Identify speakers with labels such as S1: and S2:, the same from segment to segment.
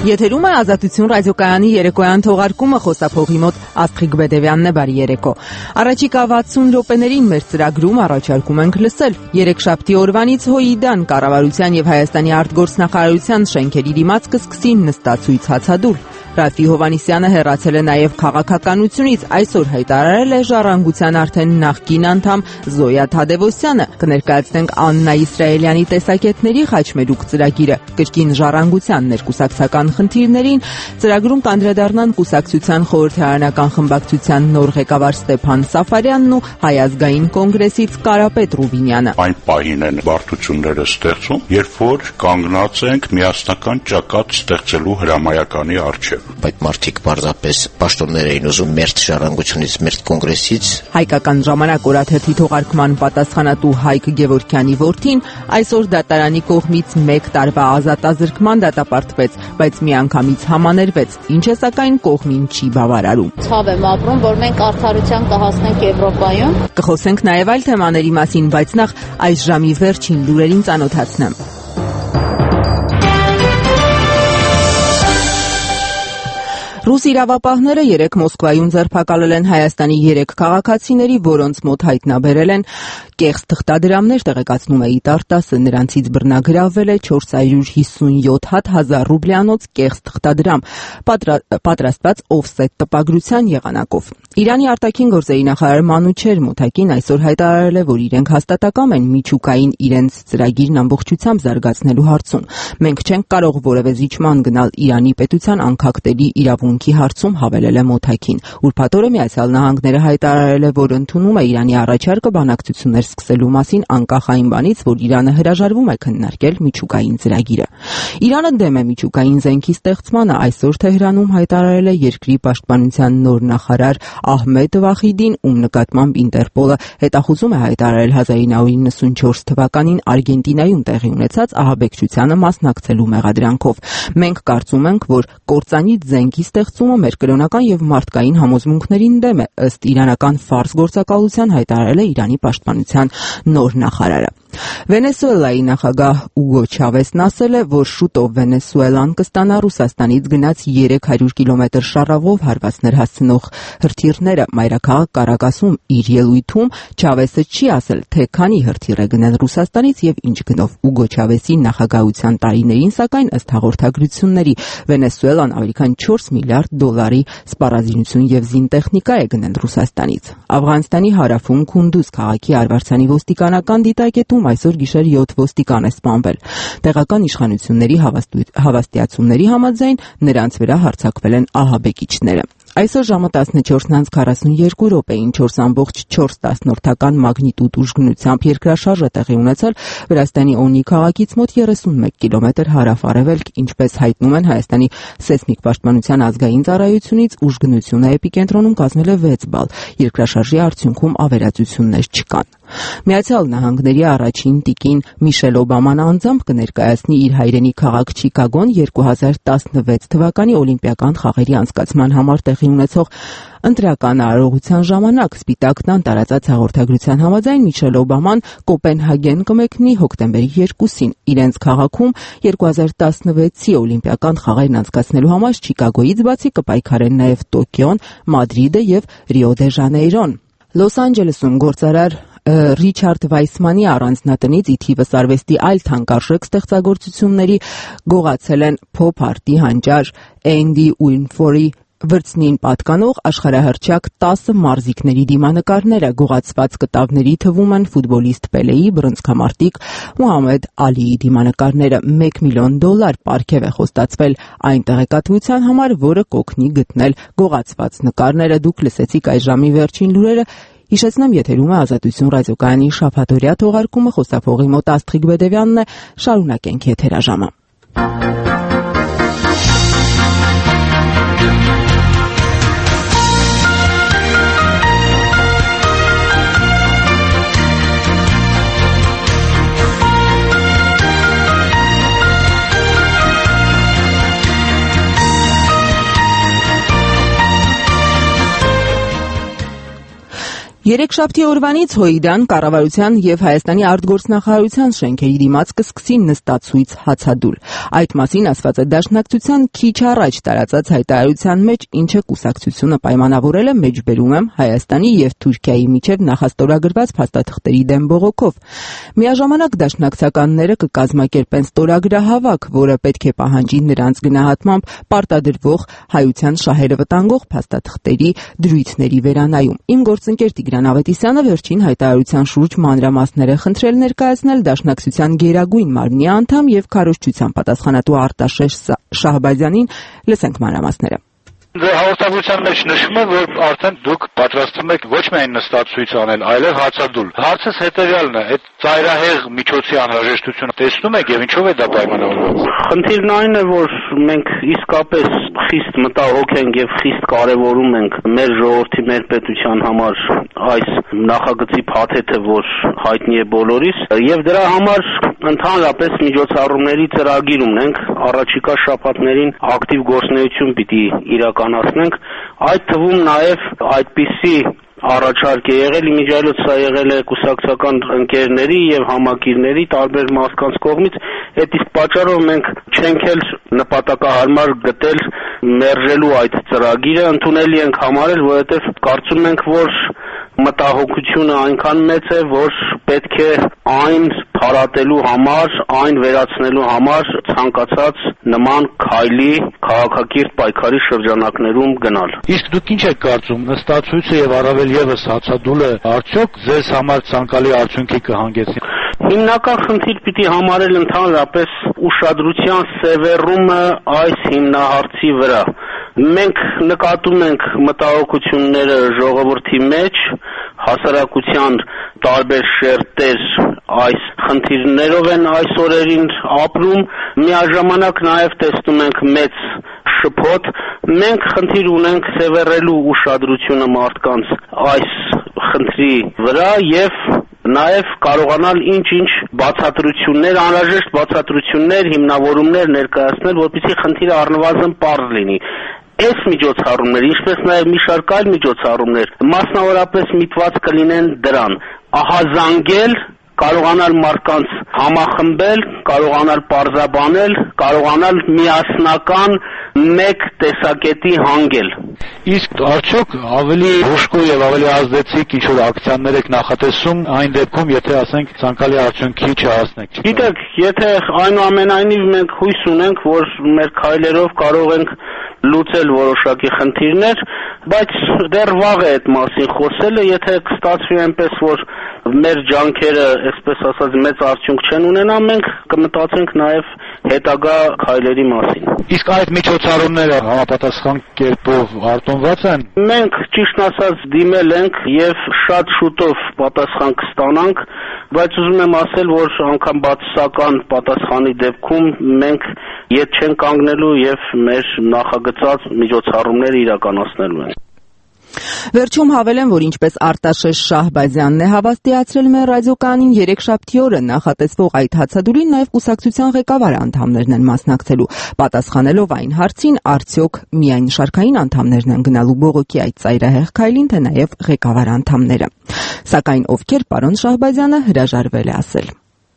S1: Եթերում է Ազատություն ռադիոկայանի երեկոյան թողարկումը, խոսափողի մոտ Աստղիկ Բեդևյանն է, բարի երեկո։ Առաջիկա 60 րոպեներին մեր ծրագրում առաջարկում ենք լսել երեքշաբթի օրվանից ՀՅԴ-ն կառավարության եւ Հայաստանի արտգործնախարարության շենքերի դիմաց կսկսի նստացույց հացադուլ։ Ռաֆի Հովհաննիսյանը հեռացել է նաև քաղաքականությունից, այսօր հայտարարել է Ժառանգության արդեն նախկին անդամ Զոյա Թադևոսյանը։ Կներկայացնենք Աննա Իսրայելյանի տեսակետների խաչմերուկ ծրագիրը, կրկին Ժառանգության ներկուսակցական խնդիրներին, ծրագրում կանդրադառնան կուսակցության խորհրդարանական խմբակցության նոր ղեկավար Ստեփան Սաֆարյանն ու Հայ ազգային կոնգրեսից Կարապետ Ռուբինյանը։
S2: Այն պահին են բարդությունները ստեղծում, երբ որ կանգնած ենք միասնական ճակատ ստեղծելու հրամայականի առջև։
S3: Բայց մարդիկ պարզապես պաշտոններ էին ուզում մերթ Ժառանգությունից, մերթ կոնգրեսից։
S1: Հայկական ժամանակ օրաթերթի թողարկման պատասխանատու Հայկ Գևորգյանի որդին այսօր դատարանի կողմից 1 տարվա ազատազրկման դատապարտվեց, բայց միանգամից համաներվեց, ինչը սակայն կողմին չի բավարարում։
S4: Ցավ եմ ապրում, որ մենք արդարության կհասնենք Եվրոպայում։
S1: Կխոսենք նաև այլ թեմաների մասին, բայց նախ այս ժամի վերջին լուրերին ծանոթացնեմ։ Ռուս իրավապահները երեկ Մոսկվայում ձերբակալել են Հայաստանի 3 քաղաքացիների, որոնց մոտ հայտնաբերել են կեղծ թղթադրամներ, տեղեկացնում է ԻՏԱՐ-10, նրանցից բռնագրավվել է 457.000 ռուբլյանոց կեղծ թղթադրամ, պատրաստված օֆսեթ տպագրության եղանակով։ Իրանի արտաքին գործերի նախարար Մանուչեր Մոթակին այսօր հայտարարել է, որ իրենք հաստատակամ են միջուկային իրենց ծրագիրն ամբողջությամբ զարգացնելու հարցում։ Մենք չենք կարող որևէ զիջման գնալ Իրանի պետության անկախտելի իրավունքի հարցում, հավելել է Մոթակին։ Ուրբաթ օրը Միացյալ Նահանգները հայտարարել է, որ ընդունում է Իրանի առաջարկը բանակցություններ սկսելու մասին անկախ այն բանից, որ Իրանը հրաժարվում է քննարկել միջուկային ծրագիրը։ Իրանը դեմ է միջուկային զենքի ստեղծմանը, այսօր Թեհրանում հայտարարել է երկրի պաշտպանության նոր նախարար Ահմեդ Վախիդին, ում նկատմամբ Ինտերպոլը հետախուզում է հայտարարել 1994 թվականին Արգենտինայում տեղի ունեցած ահաբեկչությանը մասնակցելու մեղադրանքով։ Մենք կարծում ենք, որ կործանիչ զենքի ստեղծումը մեր կրոնական եւ մարդկային համոզմունքներին դեմ է, ըստ իրանական ֆարս գործակալության հայտարարել է Իրանի պաշտպանության նոր նախարարը։ Վենեսուելայի նախագահ Ուգո Չավեսն ասել է, որ շուտով Վենեսուելան կստանա Ռուսաստանից գնաց 300 կիլոմետր շարավով հարվածներ հասցնող հրթիռները։ Մայրաքաղաք Կարակասում իր ելույթում Չավեսը չի ասել, թե քանի հրթիռ է գնել Ռուսաստանից եւ ինչ գնով։ Ուգո Չավեսի նախագահության տարիներին, սակայն ըստ հաղորդագրությունների, Վենեսուելան ավելի քան 4 միլիարդ դոլարի սպառազինություն եւ զինտեխնիկա է գնել Ռուսաստանից։ Աֆղանստանի հարավում Քունդուզ քաղաքի Արվարձանի ոստիկանական դիտակետում այսօր գիշեր 7 ոստիկան է սպանվել։ Տեղական իշխանությունների հավաստիացումների համաձայն նրանց վրա հարձակվել են ահաբեկիչները։ Այսօր ժամը 14:42 րոպեին 4.4 մագնիտուդ ուժգնությամբ երկրաշարժ է տեղի ունեցել Վրաստանի Օնի քաղաքից մոտ 31 կիլոմետր հարավ-արևելք, ինչպես հայտնում են Հայաստանի սեյսմիկ պաշտպանության ազգային ծառայությունից, ուժգնությունը էպիկենտրոնում կազմել է 6 բալ։ Երկրաշարժի արդյունքում ավերածություններ չկան։ Միացյալ Նահանգների առաջին տիկին Միշել Օբաման անձամբ կներկայացնի իր հայրենի քաղաք Չիկագոն 2016 թվականի օլիմպիական խաղերի անցկացման համար տեղի ունեցող ընտրական արարողության ժամանակ։ Սպիտակ տան տարածած հաղորդագրության համաձայն Միշել Օբաման Կոպենհագեն կմեկնի հոկտեմբերի 2-ին։ Իրենց քաղաքում 2016-ի օլիմպիական խաղերն անցկացնելու համար Չիկագոյից բացի կպայքարեն նաև Տոկիոն, Մադրիդը եւ Ռիո դե Ժանեյրոն։ Լոս Անջելեսում գործարար Ռիչարդ Վայսմանի առանձնատնից ի թիվս արվեստի այլ թանկարժեք ստեղծագործությունների գողացել են փոփ արտի հանճար Էնդի Ուինֆորի վրձնին պատկանող աշխարհահռչակ 10 մարզիկների դիմանկարները։ Գողացված կտավների թվում են ֆուտբոլիստ Պելեի, բռնցքամարտիկ Մուհամեդ Ալիի դիմանկարները։ $1 միլիոն պարգև է խոստացվել այն տեղեկատվության համար, որը կօգնի գտնել գողացված նկարները։ Դուք լսեցիք այս ժամի վերջին լուրերը։ Հիշեցնեմ, եթերում է Ազատություն ռադիոկայանի շաբաթօրյա թողարկումը, խոսափողի մոտ Աստղիկ Բեդևյանն է, շարունակենք եթերաժամը։ Երեքշաբթի օրվանից ՀՅԴ-ն կառավարության եւ Հայաստանի արտգործնախարարության շենքերի դիմաց կսկսի նստացույց հացադուլ։ Այդ մասին ասված է Դաշնակցության քիչ առաջ տարածած հայտարարության մեջ, ինչը կուսակցությունը պայմանավորել է մեջբերում եմ Հայաստանի եւ Թուրքիայի միջև նախաստորագրված փաստաթղթերի դեմ բողոքով։ Միաժամանակ դաշնակցականները կկազմակերպեն ստորագրահավաք, որը պետք է պահանջի նրանց գնահատմամբ պարտադրվող հայության շահերը վտանգող փաստաթղթերի դրույթների վերանայում։ Իմ գործընկեր Տիգրան Ավետիսյանը վերջին հայտարարության շուրջ մանրամասներ է խնդրել ներկայացնել Դաշնակցության գերագույն մարմնի անդամ եւ քարոզչության պատասխանատու Արտաշես Շահբազյանին։ Լսենք մանրամասները։
S5: Հաղորդագրության մեջ նշվում է, որ արդեն դուք պատրաստվում եք ոչ միայն նստացույց անել, այլև հացադուլ։ Հարցս հետևյալն է, այդ ծայրահեղ միջոցի անհրաժեշտությունը տեսնում եք եւ ինչով է դա պայմանավորված։
S6: Խնդիրն այն է, որ մենք իսկապես խիստ մտահոգ ենք եւ խիստ կարեւորում ենք մեր ժողովրդի, մեր պետության համար այս նախագծի փաթեթը, որ հայտնի է բոլորիս, եւ դրա համար ընդհանրապես միջոցառումների ծրագիր ունենք, առաջիկա շաբաթներին ակտիվ գործունեություն պիտի իրականացնենք, այդ թվում նաեւ այդպիսի առաջարկ է եղել, իմիջիայլոց սա եղել է կուսակցական ընկերների եւ համակիրների տարբեր մարդկանց կողմից, այդ իսկ պատճառով մենք չենք էլ նպատակահարմար գտել մերժելու այդ ծրագիրը, ընդունելի ենք համարել, որովհետեւ կարծում ենք, որ մտահոգությունը այնքան մեծ է, որ պետք է այն փարատելու համար, այն վերացնելու համար ցանկացած նման քայլի քաղաքակիրթ պայքարի շրջանակներում գնալ։
S5: Իսկ դուք ինչ եք կարծում, նստացույցը եւ առավել եւս հացադուլը արդյոք ձեզ համար ցանկալի արդյունքի կհանգեցնի։
S6: Հիմնական խնդիր պիտի համարել ընդհանրապես ուշադրության սևեռումը այս հիմնահարցի վրա։ Մենք նկատում ենք մտահոգությունները ժողովրդի մեջ, հասարակության տարբեր շերտեր այս խնդիրներով են այս օրերին ապրում, միաժամանակ նաև տեսնում ենք մեծ շփոթ, մենք խնդիր ունենք սևեռելու ուշադրությունը մարդկանց այս խնդրի վրա եւ նաև կարողանալ ինչ-ինչ բացատրություններ, անհրաժեշտ բացատրություններ, հիմնավորումներ ներկայացնել, որպեսզի խնդիրը առնվազն պարզ լինի։ Այս միջոցառումները, ինչպես նաև մի շարք այլ միջոցառումներ, մասնավորապես միտված կլինեն դրան, ահազանգել, կարողանալ մարդկանց համախմբել, կարողանալ պարզաբանել, կարողանալ միասնական մեկ տեսակետի հանգել։
S5: Իսկ արդյոք ավելի հուժկու եւ ավելի ազդեցիկ ինչ-որ ակցիաներ եք նախատեսում այն դեպքում, եթե ասենք ցանկալի արդյունքի չհասնեք։
S6: Գիտեք, եթե այնուամենայնիվ մենք հույս ունենք, որ մեր քայլերով կարող ենք լուծել որոշակի խնդիրներ, բայց դեռ վաղ է այդ մասին խոսելը, եթե կստացվի այնպես, որ մեր ջանքերը, այսպես ասած, մեծ արդյունք չեն ունենա, մենք կմտածենք նաև հետագա քայլերի մասին։
S5: Իսկ այդ միջոցառումները համապատասխան կերպով արտոնված են։
S6: Մենք ճիշտ ասած դիմել ենք եւ շատ շուտով պատասխան կստանանք, բայց ուզում եմ ասել, որ անգամ բացասական պատասխանի դեպքում մենք ետ չեն կանգնելու եւ մեր նախագծած միջոցառումները իրականացնելու ենք։
S1: Վերջում հավելեմ, որ ինչպես Արտաշես Շահբազյանն է հավաստիացրել մեր ռադիոկանին, երեքշաբթի օրը նախատեսվող այդ հացադուլին նաև կուսակցության ղեկավար անդամներն են մասնակցելու, պատասխանելով այն հարցին, արդյոք միայն շարքային անդամներն են գնալու բողոքի այդ ծայրահեղ քայլին, թե նաև ղեկավար անդամները։ Սակայն ովքեր, պարոն Շահբազյանը հրաժարվել է ասել։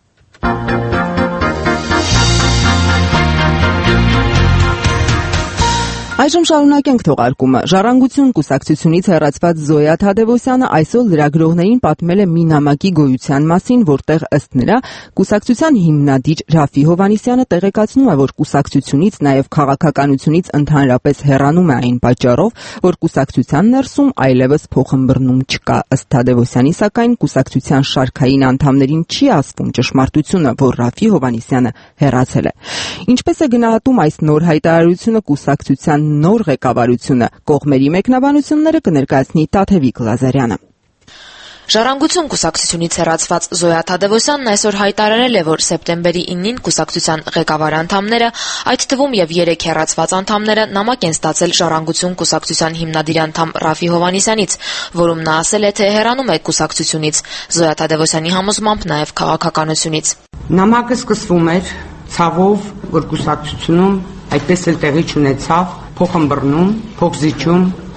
S1: Այժմ շարունակենք թողարկումը։ Ժառանգություն կուսակցությունից հեռացված Զոյա Թադևոսյանը այսօր լրագրողներին պատմել է մի նամակի գոյության մասին, որտեղ ըստ նրա կուսակցության հիմնադիր Ռաֆի Հովհաննիսյանը տեղեկացնում է, որ կուսակցությունից նաև քաղաքականությունից ընդհանրապես հեռանում է այն պատճառով, որ կուսակցության ներսում այլևս փոխըմբռնում չկա։ Ըստ Թադևոսյանի, սակայն կուսակցության շարքային անդամներին չի ասվում ճշմարտությունը, որ Ռաֆի Հովհաննիսյանը հեռացել է։ Ինչպես է գնահատում այս նոր հայտարարությունը կուսակցության նոր ղեկավարությունը, կողմերի մեկնաբանությունները կներկայացնի Տաթևիկ Լազարյանը։
S7: Ժառանգություն կուսակցությունից հեռացված Զոյա Թադևոսյանն այսօր հայտարարել է, որ սեպտեմբերի 9-ին կուսակցության ղեկավար անդամները, այդ թվում եւ 3 հեռացված անդամները նամակ են ստացել Ժառանգություն կուսակցության հիմնադիր անդամ Ռաֆի Հովհաննիսյանից, որում նա ասել է, թե հեռանում է կուսակցությունից, Զոյա Թադևոսյանի համոզմամբ նաեւ քաղաքականությունից։
S8: Նամակը սկսվում էր ցավով, որ կուսակցությունում այդպես էլ տեղի չունեցավ փոխըմբռնում, փոխզիջում,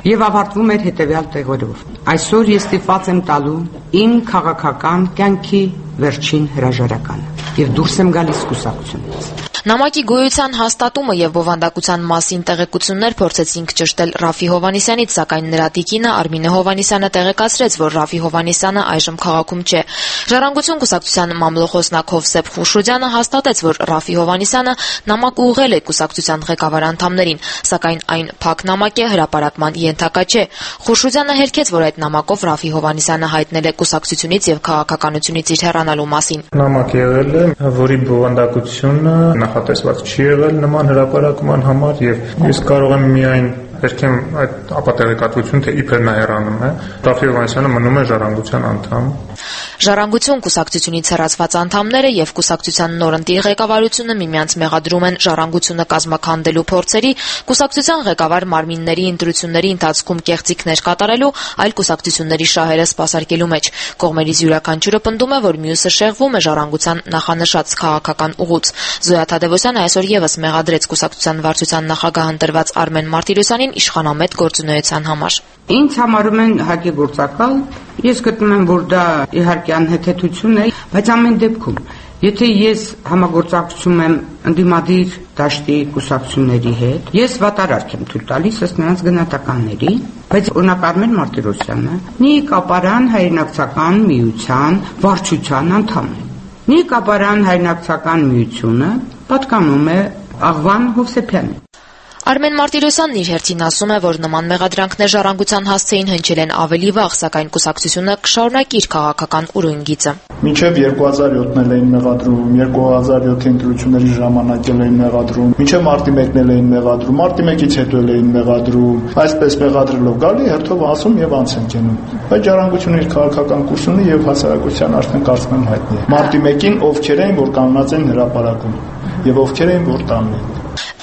S8: եւ ավարտվում էր հետեւյալ տեղերով. Այսօր ես ստիպված եմ տալու իմ քաղաքական կյանքի վերջին հրաժարականը եւ դուրս եմ գալիս կուսակցությունից։
S7: Նամակի գոյության հաստատումը եւ բովանդակության մասին տեղեկություններ փորձեցինք ճշտել Ռաֆի Հովհաննիսյանից, սակայն նրա տիկինը Արմինե Հովհաննիսյանը տեղեկացրեց, որ Ռաֆի Հովհաննիսյանը այժմ քաղաքում չէ։ Ժառանգություն կուսակցության մամլոխոսնակ Հովսեփ Խուշուդյանը հաստատեց, որ Ռաֆի Հովհաննիսյանը նամակ ուղղել է կուսակցության ղեկավար անդամներին, սակայն այն փակ նամակ է, հրապարակման ենթակա չէ։ Խուշուդյանը հերքեց, որ այդ նամակով Ռաֆի Հովհաննիսյանը հայտնել է կուսակցությունից եւ քաղաքականությունից իր հեռանալու մասին։
S9: Նամակ եղել է, որի բովանդակությունը նախատեսված չի եղել նման հրապարակման համար եւ ես կարող եմ միայն երկեմ այդ ապատեղեկատվություն, թե իբր նա հեռանում է, Ռաֆի Հովհաննիսյանը մնում է Ժառանգության անդամ։
S7: Ժառանգություն կուսակցությունից հեռացված անդամները եւ կուսակցության նորընտիր ղեկավարությունը միմյանց մեղադրում են Ժառանգությունը կազմաքանդելու փորձերի, կուսակցության ղեկավար մարմինների ընտրությունների ընթացքում կեղծիքներ կատարելու, այլ կուսակցությունների շահերը սպասարկելու մեջ։ Կողմերից յուրաքանչյուրը պնդում է, որ մյուսը շեղվում է Ժառանգության նախանշած քաղաքական ուղուց։ Զոյա Թադևոսյանը այսօր եւս մեղադրեց կուսակցության վարչության նախագահ ընտրված Արմեն Մարտիրոսյանին իշխանամետ գործունեության համար։
S8: Ինձ համարում են հակեգործակալ, ես գտնում եմ, որ դա իհարկե անհեթեթություն է, բայց ամեն դեպքում, եթե ես համագործակցում եմ ընդդիմադիր դաշտի կուսակցությունների հետ, ես վատարարք եմ թույլ տալիս ըստ նրանց գնահատականների, բայց օրինակ Արմեն Մարտիրոսյանը Նի Կապարան հայրենակցական միության վարչության անդամ է։ Նի Կապարան հայրենակցական միությունը պատկանում է Աղվան Հովսեփյանին։
S7: Արմեն Մարտիրոսյանն իր հերթին ասում է, որ նման մեղադրանքներ Ժառանգության հասցեին հնչել են ավելի վաղ, սակայն կուսակցությունը կշարունակի իր քաղաքական ուրույն գիծը։
S10: Մինչև 2007-ն էլ էին մեղադրում, 2007-ի ընտրությունների ժամանակ էլ էին մեղադրում, մինչև մարտի 1-ն էլ էին մեղադրում, մարտի 1-ից հետո էլ էին մեղադրում, այսպես մեղադրելով գալի հերթով ասում եւ անց են կենում։ Բայց Ժառանգությունը իր քաղաքական կուրսունի եւ հասարակության արդեն կարծում եմ հայտնի է։ Մարտի 1-ին ովքեր էին, որ կանգնած են հրապարակում եւ ովքեր էին, որ տանն էին։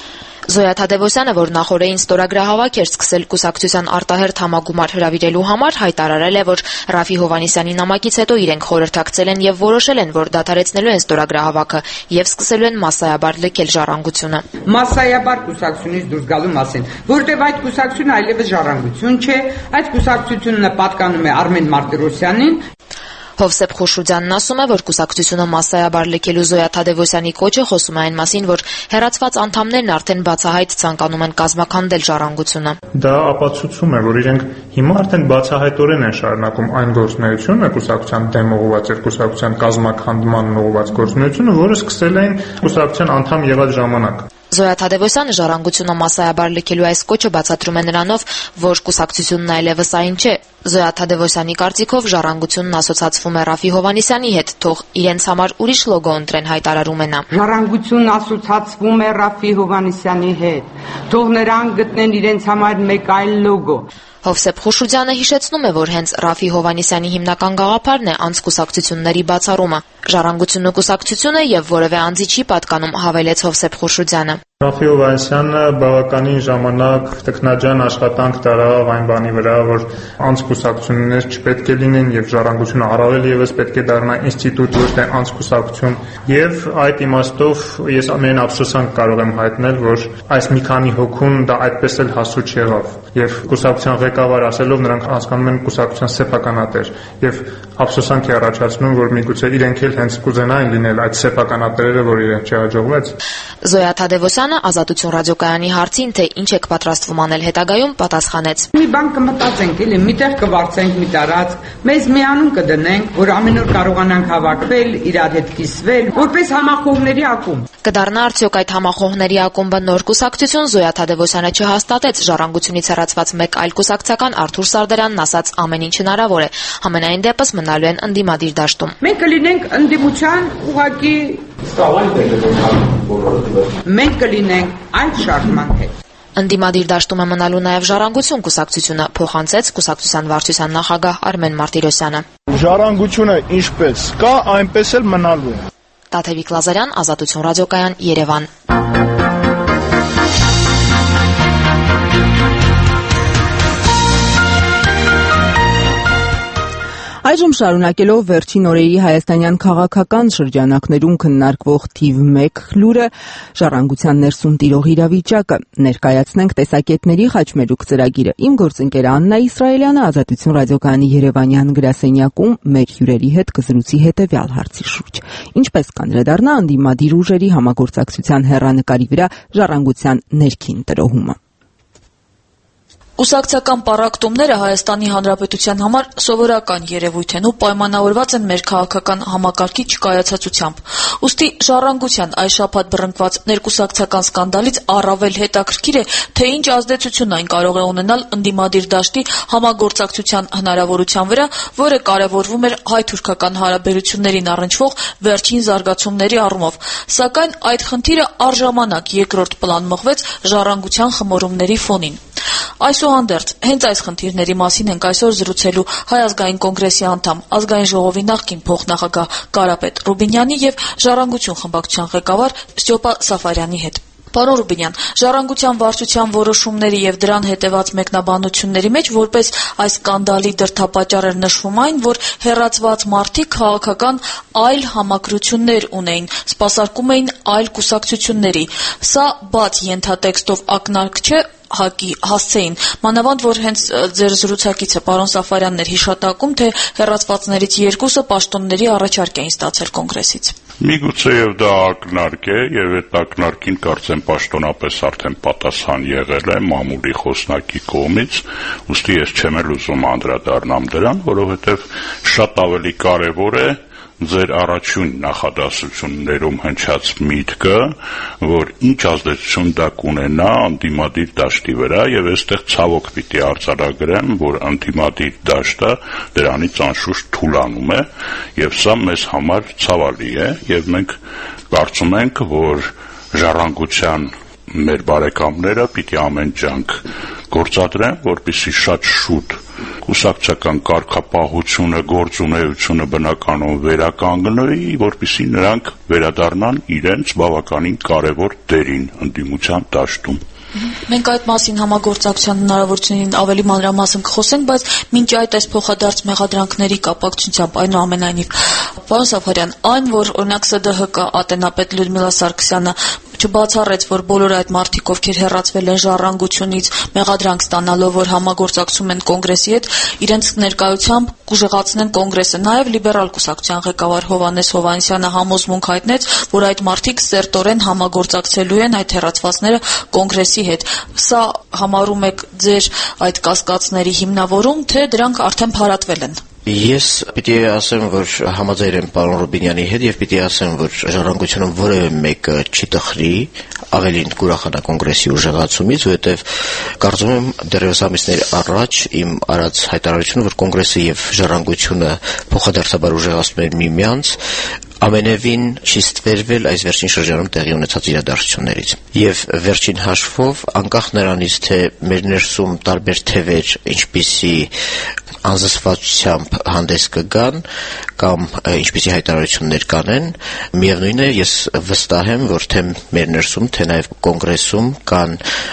S7: Զոյա Թադևոսյանը, որ նախորդին ստորագրահավաք էր սկսել կուսակցության արտահերթ համագումար հրավիրելու համար, հայտարարել է, որ Ռաֆի Հովհաննիսյանի նամակից հետո իրենք խորհրդակցել են եւ որոշել են, որ դադարեցնելու են ստորագրահավաքը եւ սկսելու են մասսայաբար լքել Ժառանգությունը։
S8: Մասսայաբար կուսակցությունից դուրս գալու մասին, որտեղ այդ կուսակցությունը այլևս Ժառանգություն չէ, այդ կուսակցությունը պատկանում է Արմեն Մարտիրոսյանին։
S7: Հովսեփ Խուշուդյանն ասում է, որ կուսակցությունը մասսայաբար լքելու Զոյա Թադևոսյանի կոչը խոսում է այն մասին, որ հեռացված անդամներն արդեն բացահայտ ցանկանում են կազմաքանդել Ժառանգությունը։
S9: Դա ապացուցում է, որ իրենք հիմա արդեն բացահայտորեն են շարունակում այն գործունեությունը, կուսակցության դեմ ուղղված էր կուսակցության կազմաքանդման ուղղված գործունեությունը, որը սկսել էին կուսակցության անդամ եղած ժամանակ։
S7: Զոյա Թադևոսյանը Ժառանգությունը մասսայաբար լքելու այս կոչը բացատրում է նրանով, որ կուսակցությունն այլևս այն չէ։ Զոյա Թադևոսյանի կարծիքով Ժառանգությունն ասոցացվում է Ռաֆի Հովհաննիսյանի հետ, թող իրենց համար ուրիշ լոգո ընտրեն, հայտարարում է նա։
S8: Ժառանգությունն ասոցացվում է Ռաֆի Հովհաննիսյանի հետ, թող նրանք գտնեն իրենց համար մեկ այլ լոգո։
S7: Հովսեփ Խուշուդյանը հիշեցնում է, որ հենց Ռաֆի Հովհաննիսյանի հիմնական գաղափարն է անցկուսակցությունների բացառումը։ Ժառանգությունը կուսակցություն է եւ որևէ անձի չի պատկանում, հավելեց Հովսեփ Խուշուդյանը։
S9: Ռաֆի Հովհաննիսյանը բավականին ժամանակ տքնաջան աշխատանք տարավ այն բանի վրա, որ անցկուսակցություններ չպետք է լինեն եւ Ժառանգությունը առավել եւս պետք է դառնա ինստիտուտ, ոչ թե անցկուսակցություն, եւ այդ իմաստով ես ամեն ափսոսանք կարող եմ հայտնել, որ այս մի քանի հոգուն դա այդպես էլ հասու չեղավ եւ կուսակցության ղեկավար ասելով նրանք հասկանում են կուսակցության սեփականատեր եւ ափսոսանք է առաջացնում, որ միգուցե իրենք էլ հենց կուզենային լինել այդ սեփականատերերը, որ իրենք չհաջողվեց։
S7: Զոյա Թադևոսյանը Ազատություն ռադիոկայանի հարցին, թե ինչ եք պատրաստվում անել հետագայում, պատասխանեց.
S8: Մի բան կմտածենք, էլի, միտեղ կվարձենք մի տարածք, մեզ միանում կդնենք, որ ամեն օր կարողանանք հավաքվել, իրար հետ կիսվել, որպես համախոհների ակումբ։
S7: Կդառնա արդյոք այդ համախոհների ակումբը նոր կուսակցություն? Զոյա Թադևոսյանը չհաստատեց։ Ժառանգությունից հեռացված մեկ այլ կուսակցական Արթուր Սարդարանն ասաց ամեն ինչ հնարավոր է։ Համենայն դեպս մնալու են ընդդիմադիր դաշտում։
S8: Մենք կլինենք ընդդիմության ուղղակի մենք կլինենք այդ շարժման հետ։
S7: Ընդդիմադիր դաշտում է մնալու նաև Ժառանգություն կուսակցությունը, փոխանցեց կուսակցության վարչության նախագահ Արմեն Մարտիրոսյանը։
S10: Ժառանգությունը ինչպես կա, այնպես էլ մնալու է։
S7: Տաթևիկ Լազարյան, Ազատություն ռադիոկայան, Երևան։
S1: Այժմ շարունակելով վերջին օրերի հայաստանյան քաղաքական շրջանակներում քննարկվող թիվ 1 լուրը ժառանգության ներսում տիրող իրավիճակը, ներկայացնենք տեսակետների խաչմերուկ ծրագիրը։ Իմ գործընկեր Աննա Իսրայելյանը Ազատություն ռադիոկայանի երևանյան գրասենյակում մեր հյուրերի հետ կզրուցի հետևյալ հարցի շուրջ. ինչպես կանդրադառնա ընդդիմադիր ուժերի համագործակցության հեռանկարի վրա ժառանգության ներքին տրոհումը։
S11: Կուսակցական պառակտումները Հայաստանի Հանրապետության համար սովորական երևույթ են ու պայմանավորված են մեր քաղաքական համակարգի չկայացածությամբ։ Ուստի ժառանգության այս շաբաթ բռնկված ներկուսակցական սկանդալից առավել հետաքրքիր է, թե ինչ ազդեցություն այն կարող է ունենալ ընդդիմադիր դաշտի համագործակցության հնարավորության վրա, որը կարևորվում էր հայ-թուրքական հարաբերություններին առնչվող վերջին զարգացումների առումով։ Սակայն այդ խնդիրը առժամանակ երկրորդ պլան մղվեց ժառանգության խմորումների ֆոնին։ Այսուհանդերձ, հենց այս խնդիրների մասին ենք այսօր զրուցելու Հայ ազգային կոնգրեսի անդամ, ազգային ժողովի նախկին փոխնախագահ Կարապետ Ռուբինյանի եւ Ժառանգություն խմբակցության ղեկավար Ստյոպա Սաֆարյանի հետ։ Պարոն Ռուբինյան, ժառանգության վարչության որոշումների եւ դրան հետեւած մեկնաբանությունների մեջ որպես այս սկանդալի դրդապատճառ էր նշվում այն, որ հեռացված մարդիկ քաղաքական այլ համակրություններ ունեին, սպասարկում էին այլ կուսակցությունների։ Սա բաց ենթատեքստով ակնարկ չէ ՀԱԿ-ի հասցեին, մանավանդ որ հենց ձեր զրուցակիցը պարոն Սաֆարյանն էր հիշատակում, թե հեռացվածներից երկուսը պաշտոնների առաջարկ էին ստացել կոնգրեսից։
S2: Միգուցեև դա ակնարկ է եւ այդ ակնարկին կարծեմ պաշտոնապես արդեն պատասխան եղել է մամուլի խոսնակի կողմից, ուստի ես չեմ էլ ուզում անդրադառնամ դրան, որովհետեւ շատ ավելի կարեւոր է ձեր առաջին նախադասություններում հնչած միտքը, որ ինչ ազդեցություն դա կունենա ընդդիմադիր դաշտի վրա եւ այստեղ ցավոք պիտի արձանագրեմ, որ ընդդիմադիր դաշտը դրանից անշուշտ թուլանում է եւ սա մեզ համար ցավալի է եւ մենք կարծում ենք, որ ժառանգության մեր բարեկամները պիտի ամեն ջանք գործադրեն, որպեսզի շատ շուտ կուսակցական կարգապահությունը, գործունեությունը բնականon վերականգնվի, որպեսզի նրանք վերադառնան իրենց բավականին կարևոր դերին ընդդիմության դաշտում։
S11: Մենք այդ մասին համագործակցության հնարավորություններին ավելի մանրամասն կխոսենք, բայց մինչ այդ այս փոխադարձ մեղադրանքների կապակցությամբ այնուամենայնիվ, պարոն Սաֆարյան, այն, որ օրինակ ՍԴՀԿ ատենապետ Լյուդմիլա Սարգսյանը չբացառեց, որ բոլոր այդ մարդիկ, ովքեր հեռացվել են ժառանգությունից, մեղադրանք ստանալով, որ համագործակցում են կոնգրեսի հետ, իրենց ներկայությամբ կուժեղացնեն կոնգրեսը։ Նաև լիբերալ կուսակցության ղեկավար Հովհաննես Հովհաննիսյանը համոզմունք հայտնեց, որ այդ մարդիկ սերտորեն համագործակցելու են այդ հեռացվածները կոնգրեսի հետ։ Սա համարում եք ձեր այդ կասկածների հիմնավորում, թե դրանք արդեն փարատվել են։
S3: Ես պիտի ասեմ, որ համաձայն եմ պարոն Ռուբինյանի հետ եւ պիտի ասեմ, որ ժառանգությունը որևէ մեկը չի տխրի, ավելին կուրախանա կոնգրեսի ուժեղացումից, որովհետեւ կարծում եմ դեռևս ամիսներ առաջ իմ արած հայտարարությունը, որ կոնգրեսը եւ ժառանգությունը փոխադարձաբար ուժեղացնում են միմյանց, ամենևին չի ստվերվել այս վերջին շրջանում տեղի ունեցած իրադարձություններից։ Եվ վերջին հաշվով, անկախ նրանից, թե մեր ներսում տարբեր թևեր, ինչպիսի անզսվածությամբ հանդես կգան կամ ինչպիսի հայտարարություններ կանեն, միևնույն է, ես վստահ եմ, որ թե մեր ներսում, թե նաև կոնգրեսում կան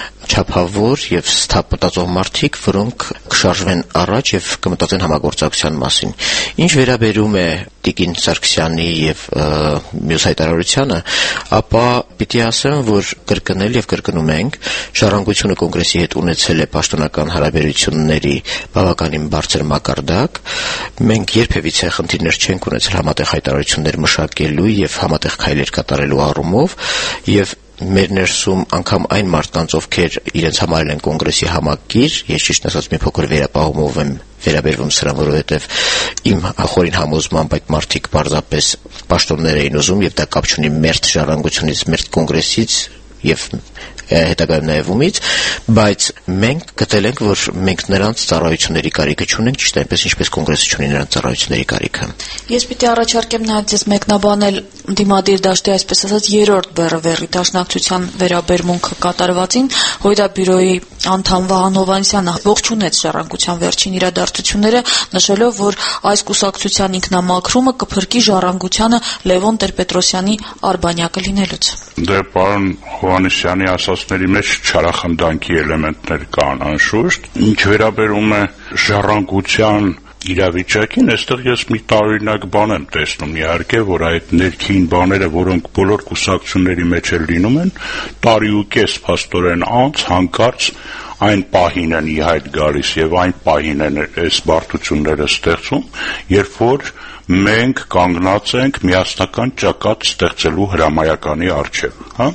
S3: չափավոր եւ սթափտածող մարդիկ, որոնք կշարժվեն առաջ եւ կմտածեն համագործակցության մասին։ Ինչ վերաբերում է Տիկին Սարգսյանի եւ մյուս հայտարարությանը, ապա պիտի ասեմ, որ կրկնել եւ կրկնում ենք, ժառանգությունը կոնգրեսի հետ ունեցել է պաշտոնական հարաբերությունների բավականին բարձր մակարդակ։ Մենք երբևիցե խնդիրներ չենք ունեցել համատեղ հայտարարություններ մշակելու եւ համատեղ քայլեր կատարելու առումով եւ մեր ներսում անգամ այն մարդկանց, ովքեր իրենց համարել են կոնգրեսի համակիր, ես ճիշտ ասած մի փոքր վերապահումով եմ վերաբերվում սրան, որովհետև իմ խորին համոզմամբ այդ մարդիկ պարզապես պաշտոններ էին ուզում եւ դա կապ չունի մերթ ժառանգությունից, մերթ կոնգրեսից եւ հետագայում նաև ումից, բայց մենք գտել ենք, որ մենք նրանց ծառայությունների կարիքը չունենք, ճիշտ այնպես ինչպես կոնգրեսը չունի նրանց ծառայությունների կարիքը։
S11: Ես պիտի առաջարկեմ նաև ձեզ մեկնաբանել դիմադիր դաշտի, այսպես ասած, երրորդ բեռվերի դաշնակցության վերաբերմունքը կատարվածին։ Հույդաբյուրոյի անդամ Վահան Հովհաննիսյանը ողջունեց ժառանգության վերջին իրադարձությունները, նշելով, որ այս կուսակցության ինքնամաքրումը կփրկի ժառանգությանը Լևոն Տեր-Պետրոսյանի արբանյակը լինելուց։
S2: Դե պարոն Հովհաննիսյանի ասածների մեջ չարախնդանքի էլեմենտներ կան անշուշտ, ինչ վերաբերում է ժառանգության իրավիճակին, այստեղ ես մի տարօրինակ բան եմ տեսնում, իհարկե, որ այդ ներքին բաները, որոնք բոլոր կուսակցությունների մեջ էլ լինում են, տարի ու կես փաստորեն անց հանկարծ այն պահին են ի հայտ գալիս եւ այն պահին են այս բարդությունները ստեղծում, երբ որ մենք կանգնած ենք միասնական ճակատ ստեղծելու հրամայականի առջև, հա?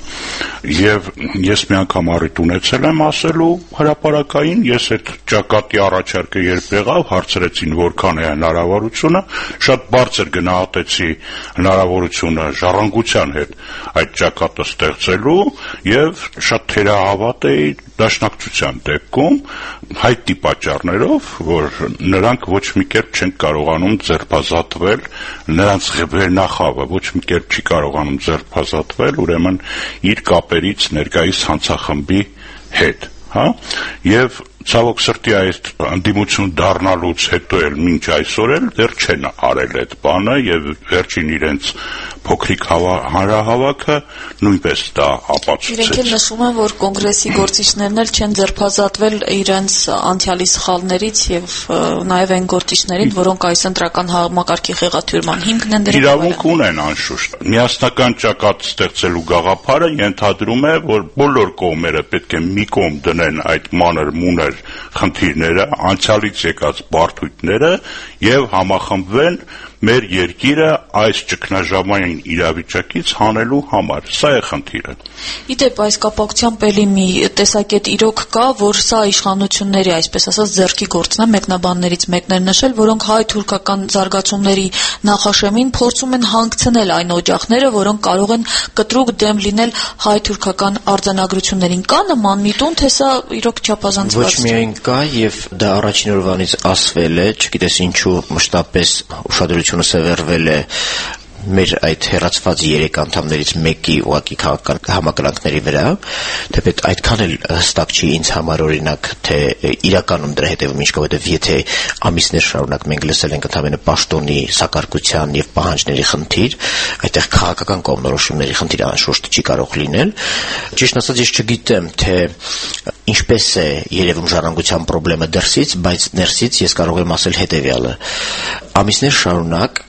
S2: Եվ ես մի անգամ առիթ ունեցել եմ ասելու հրապարակային, ես այդ ճակատի առաջարկը երբ եղավ, հարցրեցին որքան է հնարավորությունը, շատ բարձր գնահատեցի հնարավորությունը ժառանգության հետ այդ ճակատը ստեղծելու եւ շատ թերահավատ էի դաշնակցության դեպքում հայտնի պատճառներով, որ նրանք ոչ մի կերպ չեն կարողանում ձերբազատվել, նրանց վերնախավը ոչ մի կերպ չի կարողանում ձերբազատվել, ուրեմն իր կապերից ներկայիս հանցախմբի հետ, հա? Եւ ցավոք սրտի այդ ընդդիմություն դառնալուց հետո էլ մինչ այսօր էլ դեռ չեն արել այդ բանը եւ վերջին իրենց փոքրիկ հանրահավաքը նույնպես դա ապացուցեց։
S11: Իրենք էլ նշում են, որ կոնգրեսի գործիչներն էլ չեն ձերբազատվել իրենց անցյալի սխալներից եւ նաեւ այն գործիչներին, որոնք այս ընտրական համակարգի խեղաթյուրման հիմքն են դրել։
S2: Իրավունք ունեն անշուշտ։ Միասնական ճակատ ստեղծելու գաղափարը ենթադրում է, որ բոլոր կողմերը պետք է մի կողմ դնեն այդ մանր մուներ խնդիրները, անցյալից եկած բարդույթները եւ համախմբվեն մեր երկիրը այս ճգնաժամային իրավիճակից հանելու համար։ Սա է խնդիրը։
S11: Իդեպ այս կապակցությամբ էլի մի տեսակետ իրոք կա, որ սա իշխանությունների, այսպես ասած, ձեռքի գործն է, մեկնաբաններից մեկն էր նշել, որոնք հայ-թուրքական զարգացումների նախաշեմին փորձում են հանգցնել այն օջախները, որոնք կարող են կտրուկ դեմ լինել հայ-թուրքական արձանագրություններին։ Կա նման միտում, թե սա իրոք չափազանցված
S3: Ոչ միայն կա եւ դա առաջին օրվանից ասվել է, չգիտես ինչու մշտապես ուշադրությունը սևեռվել է մեր այդ հերացված 3 անդամներից մեկի ուղղակի քաղաքական համակրանքների վրա, թեպետ այդքան էլ հստակ չի ինձ համար օրինակ, թե իրականում դրա հետևում ինչ կա, որովհետև եթե ամիսներ շարունակ մենք լսել ենք ընդհանրապես պաշտոնի սակարկության եւ պահանջների խնդիր, այդտեղ քաղաքական կողմնորոշումների խնդիր անշուշտ չի կարող լինել։ Ճիշտ ասած, ես չգիտեմ, թե ինչպես է երևում ժառանգության խնդրեմը դրսից, բայց ներսից ես կարող եմ ասել հետեւյալը. ամիսներ շարունակ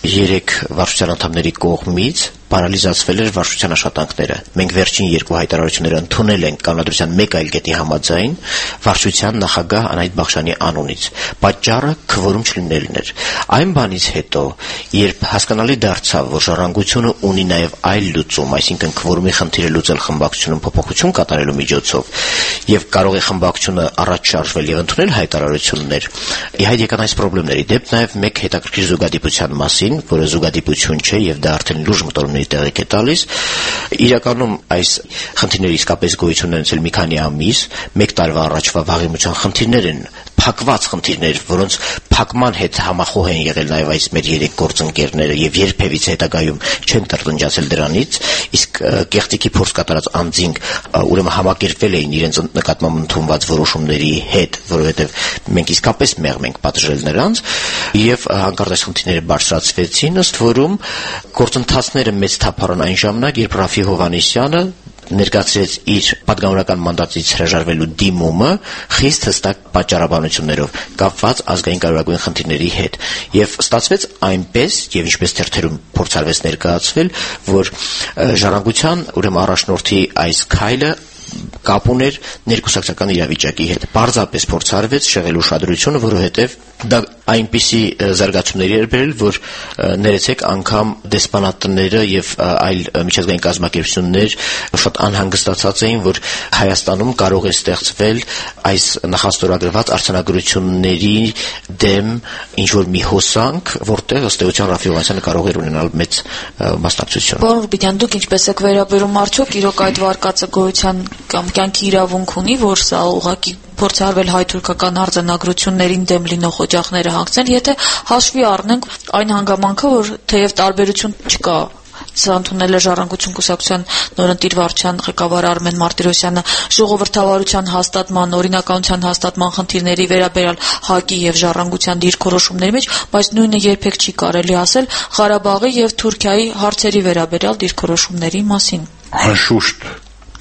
S3: 3 վարչության անդամների կողմից պարալիզացվել էր վարչության աշխատանքները։ Մենք վերջին 2 հայտարարությունները ընդունել ենք կանոնադրության մեկ այլ կետի համաձայն վարչության նախագահ Անահիտ Բախշյանի անունից։ Պատճառը քվորում չլինելն էր։ Այն բանից հետո, երբ հասկանալի դարձավ, որ ժառանգությունը ունի նաև այլ լուծում, այսինքն քվորումի խնդիրը լուծել խմբակցությունում փոփոխություն կատարելու միջոցով, եւ կարող է խմբակցությունը առաջ շարժվել եւ ընդունել հայտարարություններ, իհայտ եկան այս խնդիրների դեպ նաև մեկ հետաքրքիր զուգադիպության մասին, որը զուգադիպություն չէ եւ դա արդեն լուրջ մտորումների տեղիք է տալիս։ Իրականում այս խնդիրները իսկապես գոյություն ունեցել մի քանի ամիս, 1 տարվա առաջվա վաղեմության խնդիրներ են, փակված խնդիրներ, որոնց փակման հետ համախոհ են եղել նաև այս մեր 3 գործընկերները եւ երբևիցե հետագայում չեն տրտնջացել դրանից, իսկ կեղծիքի փորձ կատարած անձինք ուրեմն համակերպվել էին իրենց նկատմամբ ընդունված որոշումների հետ, որովհետեւ մենք իսկապես մեղմ ենք պատժել նրանց եւ հանկարծ այս խնդիրները բարձրացվեցին, ըստ որում գործընթացները մեծ թափառան այն ժամանակ, երբ Ռաֆի Հովհաննիսյանը ներկայացրեց իր պատգամավորական մանդատից հրաժարվելու դիմումը խիստ հստակ պատճառաբանություններով կապված ազգային կարևորագույն խնդիրների հետ եւ ստացվեց այնպես եւ ինչպես թերթերում փորձարվեց ներկայացվել, որ ժառանգության ուրեմն առաջնորդի այս քայլը կապ ուներ ներկուսակցական իրավիճակի հետ։ Պարզապես փորձարվեց շեղել ուշադրությունը, որովհետև դա այնպիսի զարգացումների էր բերել, որ ներեցեք անգամ դեսպանատները եւ այլ միջազգային կազմակերպություններ շատ անհանգստացած էին, որ Հայաստանում կարող է ստեղծվել այս նախաստորագրված արձանագրությունների դեմ ինչ որ մի հոսանք, որտեղ ըստ էության Ռաֆի Հովհաննիսյանը կարող էր ունենալ մեծ մասնակցություն։
S11: Պարոն Ռուբինյան, դուք ինչպես եք վերաբերում արդյոք իրոք այդ վարկածը գոյության կամ կյանքի իրավունք ունի, որ սա ուղղակի փորձարվել հայ-թուրքական արձանագրություններին դեմ լինող օջախները հանգցնել, եթե հաշվի առնենք այն հանգամանքը, որ թեև տարբերություն չկա, սա ընդունել է Ժառանգություն կուսակցության նորընտիր վարչության ղեկավար Արմեն Մարտիրոսյանը, ժողովրդավարության հաստատման, օրինականության հաստատման խնդիրների վերաբերյալ ՀԱԿ-ի եւ Ժառանգության դիրքորոշումների մեջ, բայց նույնը երբեք չի կարելի ասել Ղարաբաղի եւ Թուրքիայի հարցերի վերաբերյալ դիրքորոշումների մասին։
S2: Անշուշտ կա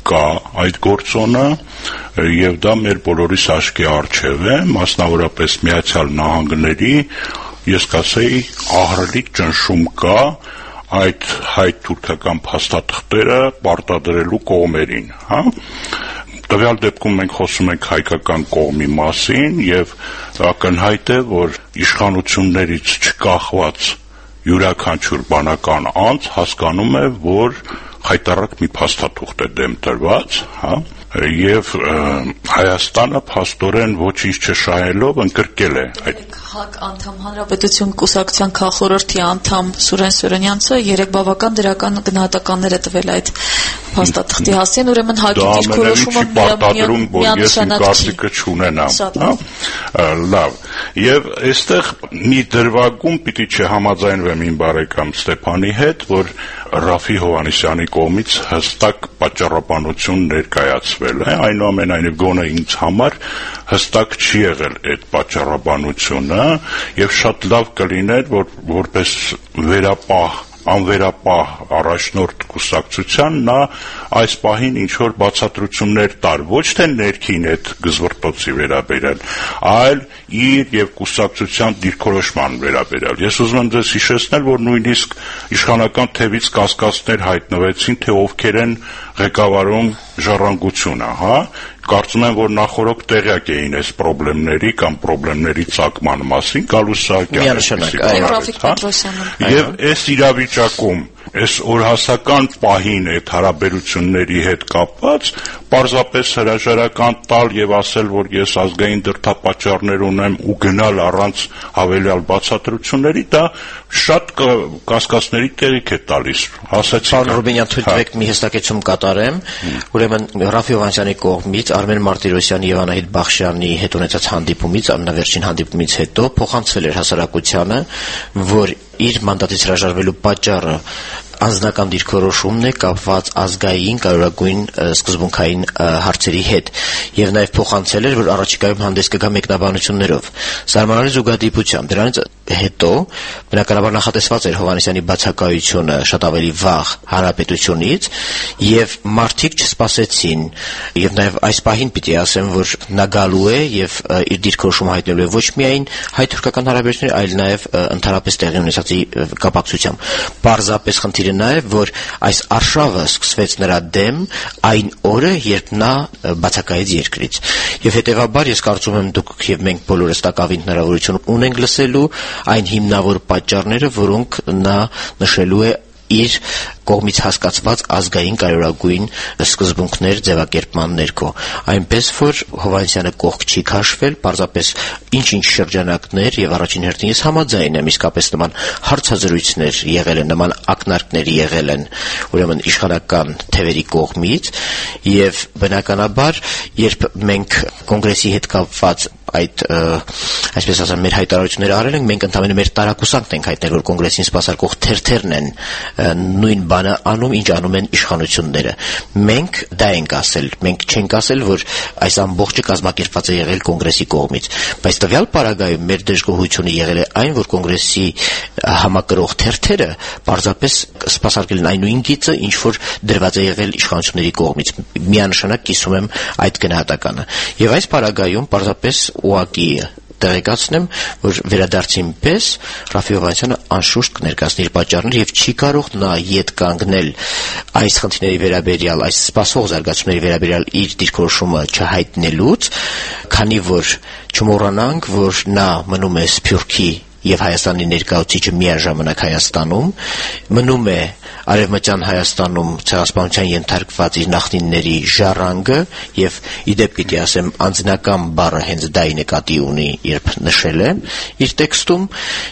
S2: այդ գործոնը եւ դա մեր բոլորիս աչքի առջեւ է, մասնավորապես Միացյալ Նահանգների, ես կասեի, ահռելի ճնշում կա այդ հայ-թուրքական փաստաթղթերը պարտադրելու կողմերին, հա։ Տվյալ դեպքում մենք խոսում ենք հայկական կողմի մասին եւ ակնհայտ է, որ իշխանություններից չկախված յուրաքանչյուր բանական անձ հասկանում է, որ խայտառակ մի փաստաթուղթ է դեմ տրված, հա, եւ Հայաստանը փաստորեն ոչինչ չշահելով ընկրկել է այդ
S11: ՀԱԿ անդամ Հանրապետություն կուսակցության քաղխորհրդի անդամ Սուրեն Սուրենյանցը երեք բավական դրական գնահատականներ է տվել այդ փաստաթղթի հասցեն, ուրեմն ՀԱԿ-ի դիրքորոշումը
S2: պարտադրում, որ ես իմ կարծիքը չունենամ, հա, լավ, եւ այստեղ մի դրվագում պիտի չհամաձայնվեմ իմ բարեկամ Ստեփանի հետ, որ Ռաֆի Հովհաննիսյանի կողմից հստակ պատճառաբանություն ներկայացվել է, այնուամենայնիվ գոնե ինձ համար հստակ չի եղել այդ պատճառաբանությունը եւ շատ լավ կլիներ, որ որպես անվերապահ առաջնորդ կուսակցության նա այս պահին ինչ որ բացատրություններ տար, ոչ թե ներքին այդ գզվռտոցի վերաբերյալ, այլ իր եւ կուսակցության դիրքորոշման վերաբերյալ։ Ես ուզում եմ ձեզ հիշեցնել, որ նույնիսկ իշխանական թևից կասկածներ հայտնվեցին, թե ովքեր են ղեկավարում Ժառանգությունը, հա։ Կարծում եմ, որ նախորդ տեղյակ էին այս խնդիրների կամ խնդիրների ցակման մասին Գալուս Սահակյանը։ Եվ այս իրավիճակում այս օրհասական պահին այդ հարաբերությունների հետ կապված պարզապես հրաժարական տալ եւ ասել, որ ես ազգային դրդապատճառներ ունեմ ու գնալ առանց հավելյալ բացատրությունների, դա շատ կասկածների տեղիք է տալիս։ Ասացի
S3: Պարոն Ռուբինյան, թույլ տվեք մի հստակեցում կատարեմ, ուրեմն Ռաֆի Հովհաննիսյանի կողմից Արմեն Մարտիրոսյանի եւ Անահիտ Բախշյանի հետ ունեցած հանդիպումից, ամենավերջին հանդիպումից հետո փոխանցվել էր հասարակությանը, որ իր մանդատից հրաժարվելու պատճառը անձնական դիրքորոշումն է կապված ազգային կարևորագույն սկզբունքային հարցերի հետ եւ նաեւ փոխանցել էր, որ առաջիկայում հանդես կգա մեկնաբանություններով զարմանալի զուգադիպությամբ դրանից հետո բնականաբար նախատեսված էր Հովհաննիսյանի բացակայությունը շատ ավելի վաղ հանրապետությունից եւ մարդիկ չսպասեցին եւ նաեւ այս պահին պիտի ասեմ, որ նա գալու է եւ իր դիրքորոշումը հայտնելու է ոչ միայն հայ-թուրքական հարաբերությունների, այլ նաեւ ընդհանրապես տեղի ունեցածի կապակցությամբ պարզապես խնդիրը նա է, որ այս արշավը սկսվեց նրա դեմ այն օրը, երբ նա բացակայեց երկրից։ Եվ հետևաբար ես կարծում եմ դուք եւ մենք բոլորս տակավին հնարավորություն ունենք լսելու այն հիմնավոր պատճառները, որոնք նա նշելու է իր կողմից հասկացված ազգային կարևորագույն սկզբունքներ ձևակերպման ներքո, այնպես որ Հովհաննիսյանը կողք չի քաշվել, պարզապես ինչ-ինչ շրջանակներ եւ առաջին հերթին ես համաձայն եմ, իսկապես նման հարցազրույցներ եղել են, նման ակնարկներ եղել են, ուրեմն իշխանական թևերի կողմից եւ բնականաբար, երբ մենք կոնգրեսի հետ կապված այդ այսպես ասեմ մեր հայտարարությունները արել ենք, մենք ընդհանրապես մեր տարակուսանքն ենք հայտնել, որ կոնգրեսին սպասարկող թերթերն են նույն բանը անում, ինչ անում են իշխանությունները։ Մենք դա ենք ասել, մենք չենք ասել, որ այս ամբողջը կազմակերպված է եղել կոնգրեսի կողմից, բայց տվյալ պարագայում մեր դժգոհությունը եղել է այն, որ կոնգրեսի համակրող թերթերը պարզապես սպասարկել են այն նույն գիծը, ինչ որ դրված է եղել իշխանությունների կողմից։ Միանշանակ կիսում եմ այդ գնահատականը։ Եվ այս պարագայում պարզապես ուղղակի տեղեկացնեմ, որ վերադարձին պես Ռաֆի Հովհաննիսյանը անշուշտ կներկայացնի իր պատճառները եւ չի կարող նա ետ կանգնել այս խնդիրների վերաբերյալ, այս սպասող զարգացումների վերաբերյալ իր դիրքորոշումը չհայտնելուց, քանի որ չմոռանանք, որ նա մնում է Սփյուռքի եւ Հայաստանի ներկայացուցիչը միաժամանակ Հայաստանում, մնում է Արևմտյան Հայաստանում ցեղասպանության ենթարկված իր նախնիների ժառանգը եւ իդեպ պիտի ասեմ անձնական բառը հենց դա ի նկատի ունի, երբ նշել է իր տեքստում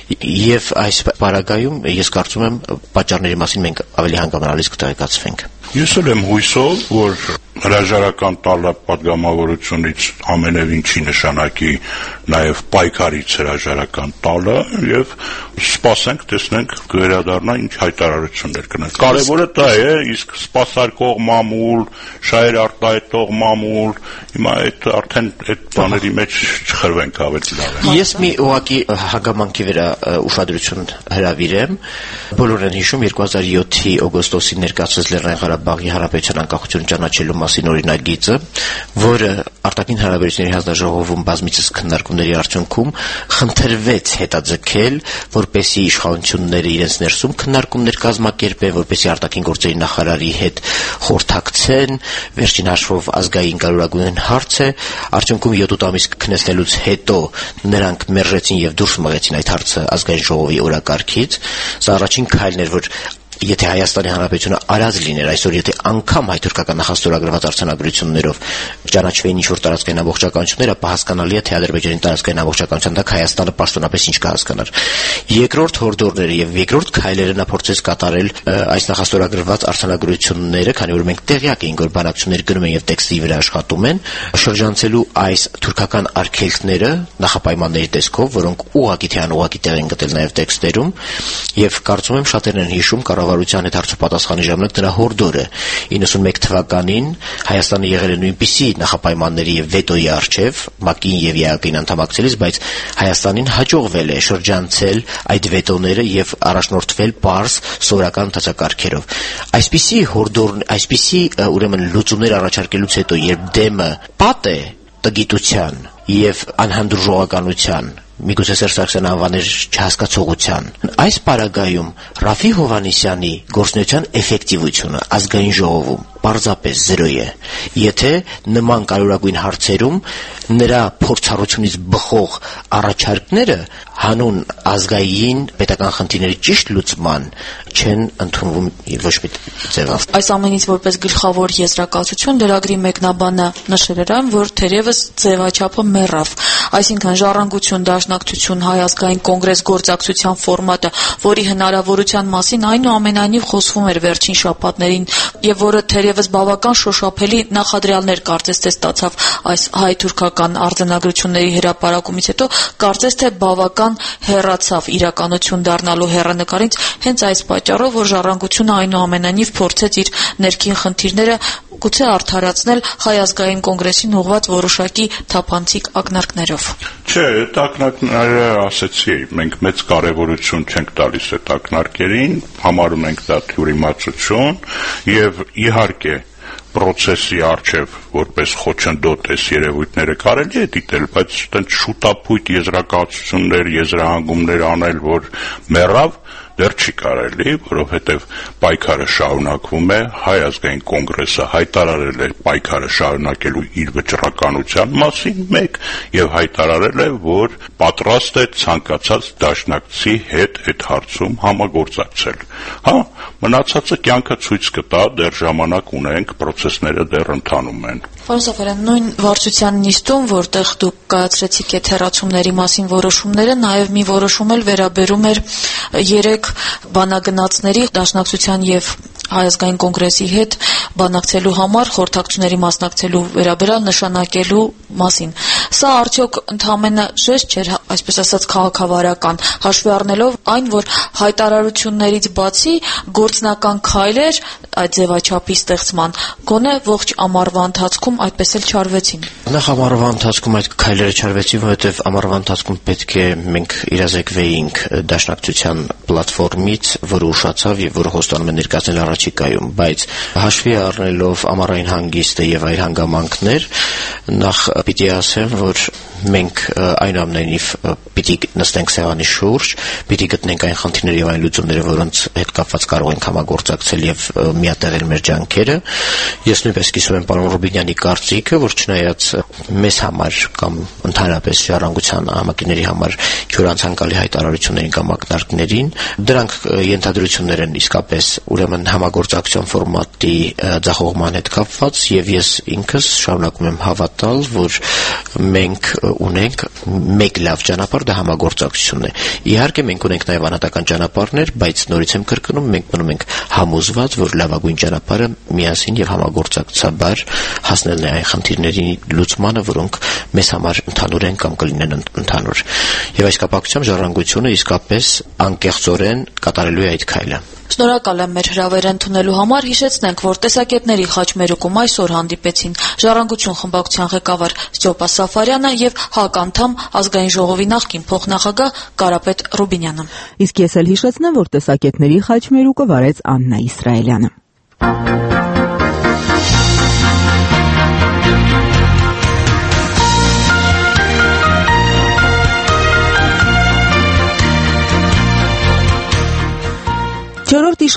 S3: եւ այս պարագայում ես կարծում եմ պատճառների մասին մենք ավելի հանգամանալից կտեղեկացվենք։
S2: Ես եմ հույսով, որ հրաժարական տալը պատգամավորությունից ամենևին չի նշանակի նաև պայքարից հրաժարական տալը եւ սպասենք, տեսնենք կվերադառնա ինչ հայտարարություններ կնեն։ Կարևորը դա է, իսկ սպասարկող մամուլ, շահեր արտահայտող մամուլ, հիմա այդ արդեն այդ բաների մեջ չխրվենք ավելի լավ է։
S3: Ես մի ուղղակի հանգամանքի վրա ուշադրություն հրավիրեմ։ Բոլորն են հիշում 2007-ի օգոստոսին ներկայացած Լեռնային Ղարաբաղի Հանրապետության անկախություն ճանաչելու մասին օրինագիծը, որը արտաքին հարաբերությունների հանձնաժողովում բազմիցս քննարկումների արդյունքում խնդրվեց հետաձգել, որպեսզի իշխանությունները իրենց ներսում քննարկումներ կազմակերպեն, որպեսզի արտաքին գործերի նախարարի հետ խորհրդակցեն, վերջին հաշվով ազգային կարևորագույն հարց է, արդյունքում 7 ամիս քննեցնելուց հետո նրանք մերժեցին եւ դուրս մղեցին այդ հարցը ազգային ժողովի օրակարգից։ Սա առաջին քայլն էր, որ եթե Հայաստանի Հանրապետությունը արած լիներ այսօր, եթե անգամ հայ-թուրքական նախաստորագրված արձանագրություններով ճանաչվեին ինչ-որ տարածքային ամբողջականություններ, ապա հասկանալի է, թե Ադրբեջանի տարածքային ամբողջականության տակ Հայաստանը պաշտոնապես ինչ կհասկանար։ Երկրորդ հորդորները եւ երկրորդ քայլերը նա փորձեց կատարել այս նախաստորագրված արձանագրությունները, քանի որ մենք տեղյակ էինք, որ բանակցություններ գնում են եւ տեքստի վրա աշխատում են, շրջանցելու այս թուրքական արգելքները նախապայմանների տեսքով, որոնք ուղղակի թե անուղղակի տեղ են գտել նաեւ տեքստերում, եւ կարծում եմ շատերն են հիշում կառավարության հետ հարցոպատասխանի ժամանակ դրա հորդորը 91 թվականին Հայաստանը եղել է նույնպիսի նախապայմանների եւ վետոյի առջեւ ՄԱԿ-ին եւ ԵԱՀԿ-ին անդամակցելիս, բայց Հայաստանին հաջողվել է շրջանցել այդ վետոները եւ առաջնորդվել պարզ սովորական ընդհանրակարգերով։ Այսպիսի հորդոր, այսպիսի ուրեմն լուծումներ առաջարկելուց հետո, երբ դեմը պատ է տգիտության եւ անհանդուրժողականության, միգուցե Սերժ Սարգսյանը անվաներ չհասկացողության, այս պարագայում Ռաֆի Հովհաննիսյանի գործունեության էֆեկտիվությունը ազգային ժողովում պարզապես 0 է, եթե նման կարևորագույն հարցերում նրա փորձառությունից բխող առաջարկները հանուն ազգային պետական խնդիրների ճիշտ լուծման չեն ընդունվում ոչ մի ձևով։
S11: Այս ամենից որպես գլխավոր եզրակացություն լրագրի մեկնաբանը նշել էր այն, որ թերևս ձևաչափը մեռավ, այսինքն ժառանգություն, դաշնակցություն, Հայ ազգային կոնգրես գործակցության ֆորմատը, որի հնարավորության մասին այնուամենայնիվ խոսվում էր վերջին շաբաթներին եւ որը թերևս բավական շոշափելի նախադրյալներ կարծես թե ստացավ այս հայ-թուրքական արձանագրությունների հրապարակումից հետո, կարծես թե բավական հեռացավ իրականություն դառնալու հեռանկարից հենց այս պատճառով, որ ժառանգությունը այնուամենայնիվ փորձեց իր ներքին խնդիրները գուցե արդարացնել Հայ ազգային կոնգրեսին ուղղված որոշակի թափանցիկ ակնարկներով։
S2: Չէ, այդ ակնարկները ասեցի, մենք մեծ կարևորություն չենք տալիս այդ ակնարկերին, համարում ենք դա թյուրիմացություն եւ իհարկե process-ի արչեւ որպես խոչընդոտ այս երևույթները կարելի է դիտել, բայց այդպես շուտապույտ եզրակացություններ, եզրահանգումներ անել, որ մեռավ, դեռ չի կարելի, որովհետև պայքարը շարունակվում է, Հայ ազգային կոնգրեսը հայտարարել է պայքարը շարունակելու իր վճռականության մասին մեկ եւ հայտարարել է, որ պատրաստ է ցանկացած դաշնակցի հետ այդ հարցում համագործակցել։ Հա, մնացածը կյանքը ցույց կտա, դեռ ժամանակ ունենք, process-ները դեռ ընթանում են։
S11: Պարոն Սաֆարյան, նույն վարչության նիստում, որտեղ դուք կայացրեցիք այդ հեռացումների մասին որոշումները, նաև մի որոշում էլ վերաբերում էր 3 բանագնացների դաշնակցության եւ Հայ ազգային կոնգրեսի հետ բանակցելու համար խորհրդակցությունների մասնակցելու վերաբերյալ նշանակելու մասին։ Սա արդյոք ընդհանրապես ժեստ չէր, այսպես ասած քաղաքավարական, հաշվի առնելով այն, որ հայտարարություններից բացի գործնական քայլեր այդ ձևաչափի ստեղծման գոնե ողջ ամառվա ընթացքում այդպես էլ չարվեցին։
S3: Նախ ամառվա ընթացքում այդ քայլերը չարվեցին, որովհետև ամառվա ընթացքում պետք է մենք իրազեկվեինք դաշնակցության պլատֆորմից, որը ուշացավ եւ որը խոստանում է ներկայացնել առաջիկայում, բայց հաշվի առնելով ամառային հանգիստը եւ այլ հանգամանքներ, նախ պիտի ասեմ, որ մենք այնուամենայնիվ պիտի նստենք սեղանի շուրջ, պիտի գտնենք այն խնդիրները եւ այն լուծումները, որոնց հետ կապված կարող ենք համագործակցել եւ միատեղել մեր ջանքերը։ Ես նույնպես կիսում եմ պարոն Ռուբինյանի կարծիքը, որ չնայած մեզ համար կամ ընդհանրապես ժառանգության համակիրների համար չորանցանկալի հայտարարություններին կամ ակնարկներին, դրանք ենթադրություններ են իսկապես ուրեմն համագործակցության ֆորմատի ձախողման հետ կապված եւ ես ինքս շարունակում եմ հավատալ, որ մենք ունենք մեկ լավ ճանապարհ, դա համագործակցությունն է։ Իհարկե մենք ունենք նաև անհատական ճանապարհներ, բայց նորից եմ կրկնում, մենք մնում ենք համոզված, որ լավագույն ճանապարհը միասին եւ համագործակցաբար հասնելն է այն խնդիրների լուծմանը, որոնք մեզ համար ընդհանուր են կամ կլինեն ընդհանուր։ Եվ այս կապակցությամբ ժառանգությունը իսկապես անկեղծորեն կատարելու է այդ քայլը։
S11: Շնորհակալ եմ մեր հրավերը ընդունելու համար, հիշեցնենք, որ տեսակետների խաչմերուկում այսօր հանդիպեցին Ժառանգություն խմբակցության ղեկավար Ստյոպա Սաֆարյանը եւ ՀԱԿ անդամ ազգային ժողովի նախկին փոխնախագահ Կարապետ Ռուբինյանը։
S1: Իսկ ես էլ հիշեցնեմ, որ տեսակետների խաչմերուկը վարեց Աննա Իսրայելյանը։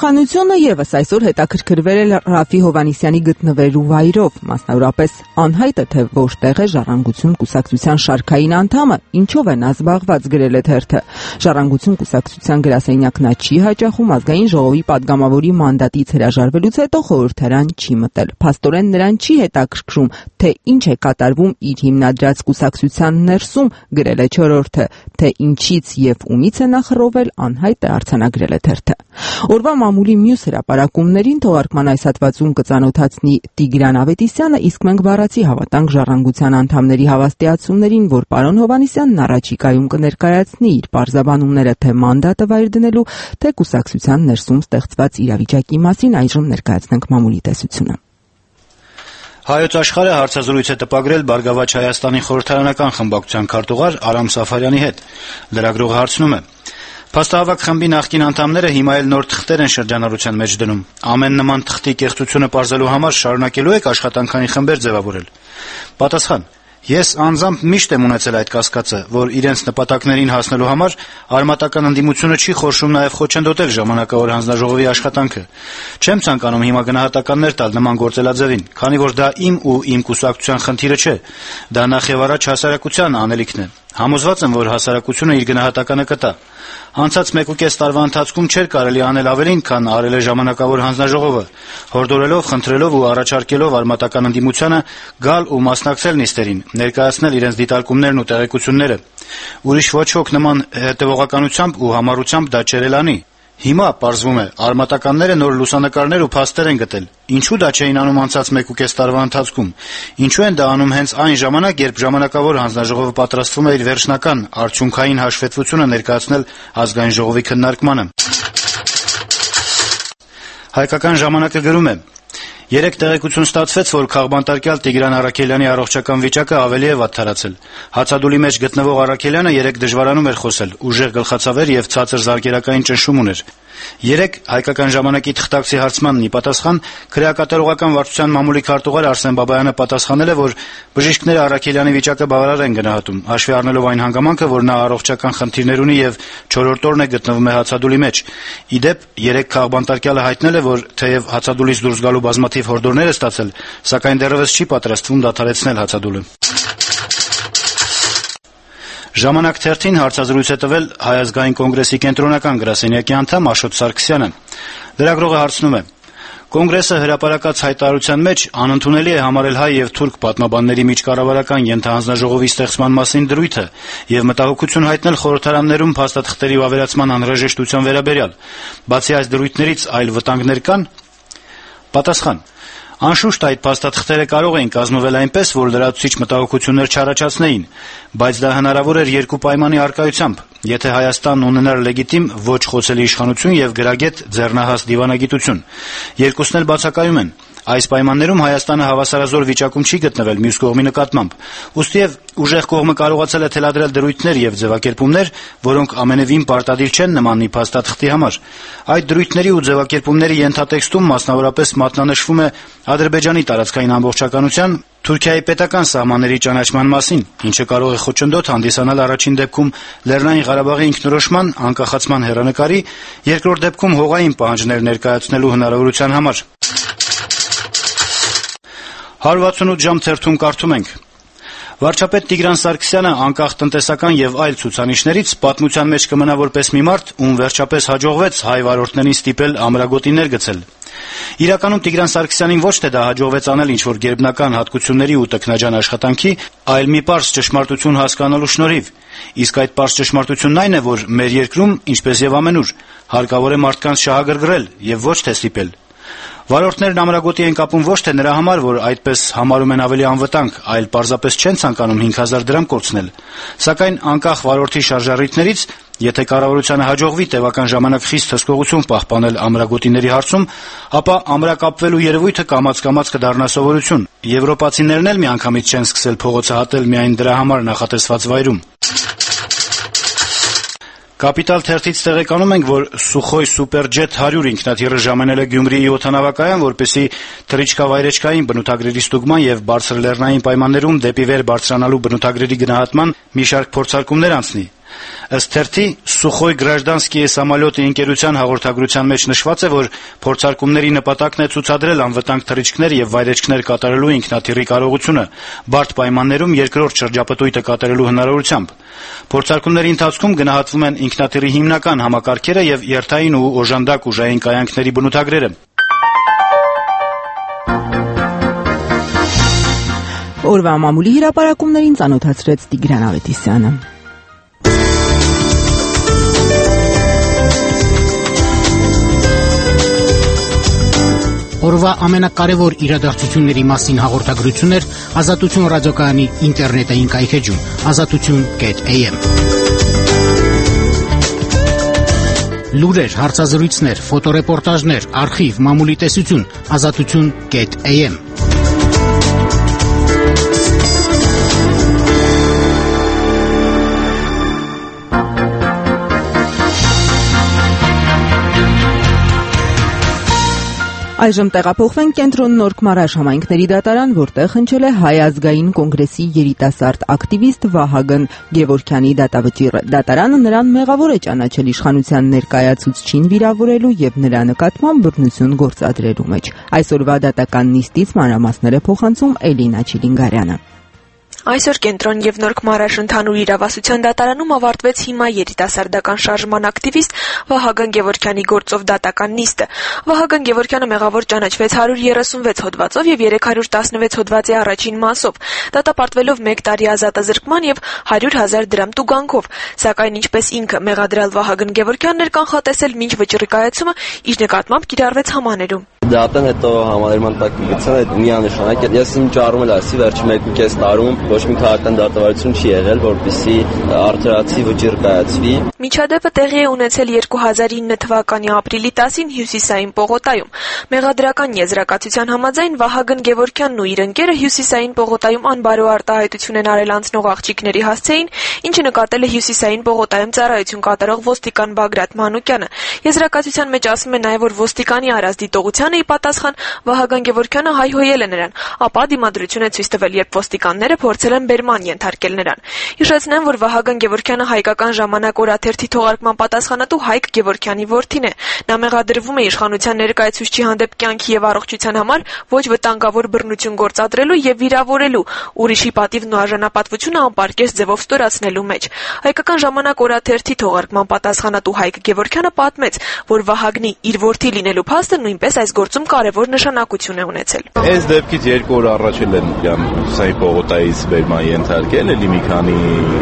S1: Իշխանությունը եւս այսօր հետաքրքրվել է Ռաֆի Հովհաննիսյանի գտնվելու վայրով, մասնավորապես անհայտ է թե որտեղ է Ժառանգություն կուսակցության շարքային անդամը, ինչով է նա զբաղված, գրել է թերթը։ Ժառանգություն կուսակցության գրասենյակն չի հաճախում ազգային ժողովի падգամավորի մանդատից հրաժարվելուց հետո խորհրդարան չի մտել։ Փաստորեն նրան չի հետաքրքրում, թե ինչ է կատարվում իր հիմնադրած կուսակցության ներսում, գրել է Չորրորդը, թե ինչից եւ ումից է նա խռովել, անհայտ է, արձանագրել է թերթը։ Օրվա մամուլի մյուս հրապարակումներին թողարկման այս հատվածում կծանոթացնի Տիգրան Ավետիսյանը, իսկ մենք բառացի հավատանք Ժառանգության անդամների հավաստիացումներին, որ պարոն Հովհաննիսյանն առաջիկայում կներկայացնի իր պարզաբանումները թե մանդատը վայր դնելու, թե կուսակցության ներսում ստեղծված իրավիճակի մասին, այժմ ներկայացնենք մամուլի տեսությունը։
S12: Հայոց աշխարհը հարցազրույց է տպագրել Բարգավաճ Հայաստանի խորհրդարանական խմբակցության քարտուղար Արամ Սաֆարյանի հետ։ Լրագրողը հարցնում է. Փաստահավաք խմբի նախկին անդամները հիմա էլ նոր թղթեր են շրջանառության մեջ դնում։ Ամեն նման թղթի կեղծությունը պարզելու համար շարունակելու եք աշխատանքային խմբեր ձևավորել։ Պատասխան. Ես անձամբ միշտ եմ ունեցել այդ կասկածը, որ իրենց նպատակներին հասնելու համար արմատական ընդդիմությունը չի խորշում նաև խոչընդոտել ժամանակավոր հանձնաժողովի աշխատանքը։ Չեմ ցանկանում հիմա գնահատականներ տալ նման գործելաձևին, քանի որ դա իմ ու իմ կուսակցության խնդիրը չէ, դա նախ եւ առաջ հասարակության անելիքն է։ Համոզված եմ, որ հասարակությունը իր գնահատականը կտա։ Անցած 1.5 տարվա ընթացքում չէր կարելի անել ավելին, քան արել է ժամանակավոր հանձնաժողովը, հորդորելով, խնդրելով ու առաջարկելով արմատական ընդդիմությանը գալ ու մասնակցել նիստերին, ներկայացնել իրենց դիտարկումներն ու տեղեկությունները։ Ուրիշ ոչ ոք նման հետևողականությամբ ու համառությամբ դա չէր անի։ Հիմա պարզվում է, արմատականները նոր լուսանկարներ ու փաստեր են գտել։ Ինչու դա չէին անում անցած 1.5 տարվա ընթացքում։ Ինչու են դա անում հենց այն ժամանակ, երբ ժամանակավոր հանձնաժողովը պատրաստվում է իր վերջնական արդյունքային հաշվետվությունը ներկայացնել ազգային ժողովի քննարկմանը։ Հայկական ժամանակը գրում է. Երեք տեղեկություն ստացվեց, որ քաղբանտարկյալ Տիգրան Առաքելյանի առողջական վիճակը ավելի է վատթարացել։ Հացադուլի մեջ գտնվող Առաքելյանը երեք դժվարանում էր խոսել, ուժեղ գլխացավեր եւ ցածր զարկերակային ճնշում ուներ։ Երեք հայկական ժամանակի թղթակցի հարցմանն ի պատասխան քրեակատարողական վարչության մամուլի քարտուղար Արսեն Բաբայանը պատասխանել է, որ բժիշկները Առաքելյանի վիճակը բավարար են գնահատում, հաշվի առնելով այն հանգամանքը, որ նա առողջական խնդիրներ ունի եւ 4-րդ օրն է գտնվում է հացադուլի մեջ։ Իդեպ երեք քաղբանտարկյալը հայտնել է, որ թեև հացադուլից դուրս գալու բազմաթիվ հորդորներ է ստացել, սակայն դեռևս չի պատրաստվում դադարեցնել հացադուլը։ Ժամանակ թերթին հարցազրույց է տվել Հայ ազգային կոնգրեսի կենտրոնական գրասենյակի անդամ Աշոտ Սարգսյանը։ Լրագրողը հարցնում է. Կոնգրեսը հրապարակած հայտարարության մեջ անընդունելի է համարել հայ եւ թուրք պատմաբանների միջկառավարական ենթահանձնաժողովի ստեղծման մասին դրույթը եւ մտահոգություն հայտնել խորհրդարաններում փաստաթղթերի վավերացման անհրաժեշտության վերաբերյալ։ Բացի այս դրույթներից այլ վտանգներ կան։ Պատասխան. Անշուշտ այդ փաստաթղթերը կարող էին կազմվել այնպես, որ լրացուցիչ մտահոգություններ չառաջացնեին, բայց դա հնարավոր էր երկու պայմանի առկայությամբ. եթե Հայաստանն ունենար լեգիտիմ ոչ խոցելի իշխանություն եւ գրագետ ձեռնահաս դիվանագիտություն։ Երկուսն էլ բացակայում են։ Այս պայմաններում Հայաստանը հավասարազոր վիճակում չի գտնվել մյուս կողմի նկատմամբ։ Ուստիև ուժեղ կողմը կարողացել է թելադրել դրույթներ եւ ձևակերպումներ, որոնք ամենևին պարտադիր չեն նման մի փաստաթղթի համար։ Այդ դրույթների ու ձևակերպումների ենթատեքստում մասնավորապես մատնանշվում է Ադրբեջանի տարածքային ամբողջականության, Թուրքիայի պետական սահմանների ճանաչման մասին, ինչը կարող է խոչընդոտ հանդիսանալ առաջին դեպքում Լեռնային Ղարաբաղի ինքնորոշման, անկախացման հեռանկարի, երկրորդ դեպքում հողային պահանջներ ներկայացնելու հնարավորության համար։ 168 ժամ թերթում կարդում ենք. Վարչապետ Տիգրան Սարգսյանը անկախ տնտեսական եւ այլ ցուցանիշներից պատմության մեջ կմնա որպես մի մարդ, ում վերջապես հաջողվեց հայ վարորդներին ստիպել ամրագոտիներ գցել։ Իրականում Տիգրան Սարգսյանին ոչ թե դա հաջողվեց անել ինչ-որ գերբնական հատկությունների ու տքնաջան աշխատանքի, այլ մի պարզ ճշմարտություն հասկանալու շնորհիվ։ Իսկ այդ պարզ ճշմարտությունն այն է, որ մեր երկրում, ինչպես եւ ամենուր, հարկավոր է մարդկանց շահագրգռել եւ ոչ թե ստիպել։ Վարորդներն ամրագոտի են կապում ոչ թե նրա համար, որ այդպես համարում են ավելի անվտանգ, այլ պարզապես չեն ցանկանում 5000 դրամ կորցնել։ Սակայն անկախ վարորդի շարժառիթներից, եթե կառավարությանը հաջողվի տևական ժամանակ խիստ հսկողություն պահպանել ամրագոտիների հարցում, ապա ամրակապվելու երևույթը կամաց-կամաց կդառնա սովորություն։ Եվրոպացիներն էլ միանգամից չեն սկսել փողոցը հատել միայն դրա համար նախատեսված վայրում։ Կապիտալ թերթից տեղեկանում ենք, որ Սուխոյ Սուպերջեթ 100 ինքնաթիռը ժամանել է Գյումրիի օդանավակայան, որպեսզի թռիչքավայրեջքային բնութագրերի ստուգման եւ բարձր լեռնային պայմաններում դեպի վեր բարձրանալու բնութագրերի գնահատման մի շարք փորձարկումներ անցնի։ Ըստ թերթի, Սուխոյ Գրաժդանսկիի самолёты ընկերության հաղորդագրության մեջ նշված է, որ փորձարկումների նպատակն է ցուցադրել անվտանգ թռիչքներ եւ վայրեջքներ կատարելու ինքնաթիռի կարողությունը, բարդ պայմաններում երկրորդ շրջապտույտը կատարելու հնարավորությամբ։ Փորձարկումների ընթացքում գնահատվում են ինքնաթիռի հիմնական համակարգերը եւ երթային ու օժանդակ ուժային կայանքների բնութագրերը։
S1: Օրվա մամուլի հրապարակումներին ծանոթացրեց Տիգրան Ավետիսյանը։
S13: Օրվա ամենակարևոր իրադարձությունների մասին հաղորդագրություններ Ազատություն ռադիոկայանի ինտերնետային կայքեջում azatutun.am Լուրեր, հարցազրույցներ, ֆոտոռեպորտաժներ, արխիվ, մամուլի տեսություն azatutun.am
S1: Այժմ տեղափոխվենք կենտրոն Նորք Մարաշ համայնքների դատարան, որտեղ հնչել է Հայ ազգային կոնգրեսի երիտասարդ ակտիվիստ Վահագն Գևորգյանի դատավճիռը։ Դատարանը նրան մեղավոր է ճանաչել իշխանության ներկայացուցչին վիրավորելու եւ նրա նկատմամբ բռնություն գործադրելու մեջ։ Այսօրվա դատական նիստից մանրամասներ է փոխանցում Էլինա Չիլինգարյանը։
S14: Այսօր կենտրոն եւ Նորք Մարաշ ընդհանուր իրավասության դատարանում ավարտվեց հիմա երիտասարդական շարժման ակտիվիստ Վահագն Գևորգյանի գործով դատական նիստը։ Վահագն Գևորգյանը մեղավոր ճանաչվեց 136 հոդվածով եւ 316 հոդվածի առաջին մասով, դատապարտվելով 1 տարի ազատազրկման եւ 100,000 դրամ տուգանքով, սակայն ինչպես ինքը մեղադրյալ Վահագն Գևորգյանն էր կանխատեսել, մինչ վճռի կայացումը իր նկատմամբ կիրառվեց համաներում։
S15: Դատան հետո համալիրման տակ գցան այդ միանշանակ ես իմ ճարում էլ ասի վերջին 1.5 տարում ոչ մի քաղաքական դատավարություն չի եղել, որպեսզի արդարացի վճիռ կայացվի։
S14: Միջադեպը տեղի է ունեցել 2009 թվականի ապրիլի 10-ին Հյուսիսային Պողոտայում։ Մեղադրական եզրակացության համաձայն Վահագն Գևորգյանն ու իր ընկերը Հյուսիսային Պողոտայում անբարո արտահայտություն են արել անցնող աղջիկների հասցեին, ինչը նկատել է Հյուսիսային Պողոտայում ծառայություն կատարող ոստիկան Բագրատ Մանուկյանը։ Եզրակացության մեջ ասում է նաև, որ ոստիկանի արած դիտողությանը ի պատասխան Վահագն Գևորգյանը հայհոյել է նրան, ապա դիմադրություն է ցույց տվել, երբ ոստիկանները փորձել են բերման ենթարկել նրան։ Հիշեցնեմ, որ Վահագն Գևորգյանը հայկական ժամանակ օրաթերթի թողարկման պատասխանատու Հայկ Գևորգյանի որդին է։ Նա մեղադրվում է իշխանության ներկայացուցչի հանդեպ կյանքի եւ առողջության համար ոչ վտանգավոր բռնություն գործադրելու եւ վիրավորելու, ուրիշի պատիվն ու արժանապատվությունը անպարկեշտ ձևով ստորացնելու մեջ։ Հայկական ժամանակ օրաթերթի թողարկման պատասխանատու Հայկ Գևորգյանը պատմեց, որ Վահագնի իր որդի լինելու փաստը նույնպես այս գործում կարևոր նշանակություն է ունեցել։
S16: Այս դեպքից 2 օր առաջ էլ են Հյուսիսային Պողոտայից բերման ենթարկել, էլի մի քանի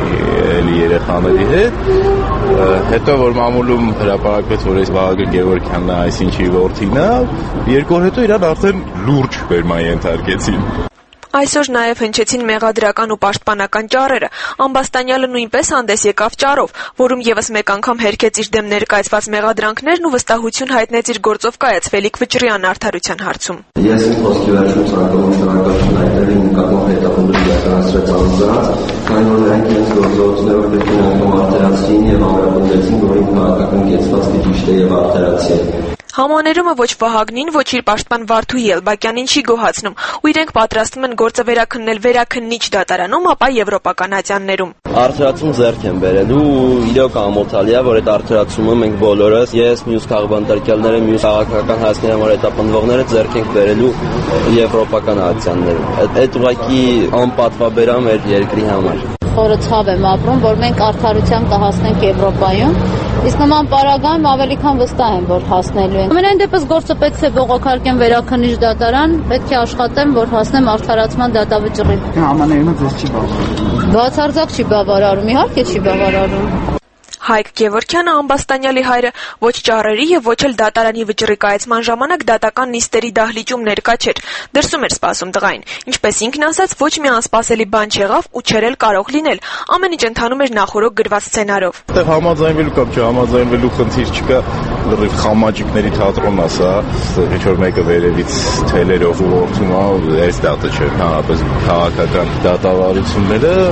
S16: երեխաների հետ։ Հետո որ մամուլում հրապարակվեց, որ այս Վահագն Գևորգյանն այսինչի որդին է, 2 օր հետո իրան արդեն լուրջ բերման ենթարկեցին։
S14: Այսօր նաև հնչեցին մեղադրական ու պաշտպանական ճառերը։ Ամբաստանյալը նույնպես հանդես եկավ ճառով, որում եւս մեկ անգամ հերքեց իր դեմ ներկայացված մեղադրանքներն ու վստահություն հայտնեց իր գործով կայացվելիք վճռի անարդարության հարցում։
S15: Ես իմ խոսքի վերջում ցանկանում եմ շնորհակալություն հայտնել իմ նկատմամբ հետապնդում իրականացրած անձանց, քանի որ նրանք իրենց գործողություններով պետք է անգամ արդարացրին եւ ամրապնդեցին, որ իմ քաղաքական կեցվածքը ճիշտ է եւ արդարացի է։
S14: Համաներումը ոչ Վահագնին, ոչ իր պաշտպան Վարդուհի Էլբակյանին չի գոհացնում, ու իրենք պատրաստվում են գործը վերաքննել վերաքննիչ դատարանում, ապա եվրոպական ատյաններում։
S15: Արդարացում ձեռք են բերելու, իրոք ամոթալի է, որ այդ արդարացումը մենք բոլորս, ես, մյուս քաղաքապետարները, մյուս քաղաքական հայացքների համար հետապնդվողները ձեռք ենք բերելու եվրոպական ատյաններում։ Այդ ուղղակի անպատվաբերամ է երկրի համար։
S4: Խորը ցավ եմ ապրում, որ մենք արդարության կհասնենք Եվրոպայում, իսկ նման պարագայում ավելի քան վստահ եմ, որ հասնելու ենք։ Ամենայն դեպս գործը պետք է բողոքարկեմ վերաքննիչ դատարան, պետք է աշխատեմ, որ հասնեմ արդարացման դատավճռին։
S10: Համաներումը ձեզ չի բավարարում։
S4: Բացարձակ չի բավարարում, իհարկե չի բավարարում։
S14: Հայկ Գևորգյանը Ամբաստանյալի հայրը ոչ ճառերի եւ ոչ էլ դատարանի վճռի կայացման ժամանակ դատական նիստերի դահլիճում ներկա չէր։ Դրսում էր սպասում տղային։ Ինչպես ինքն ասաց, ոչ մի անսպասելի բան չեղավ ու չէր էլ կարող լինել։ Ամեն ինչ ընթանում էր նախորդ գրված սցենարով։
S16: Այդտեղ համաձայնվելու կամ չհամաձայնվելու խնդիր չկա, լրիվ խամաճիկների թատրոնն է սա, ինչ որ մեկը վերևից թելերով ուղղորդում է, այս դատը չէ, հանրապես քաղաքական դատավարությունները։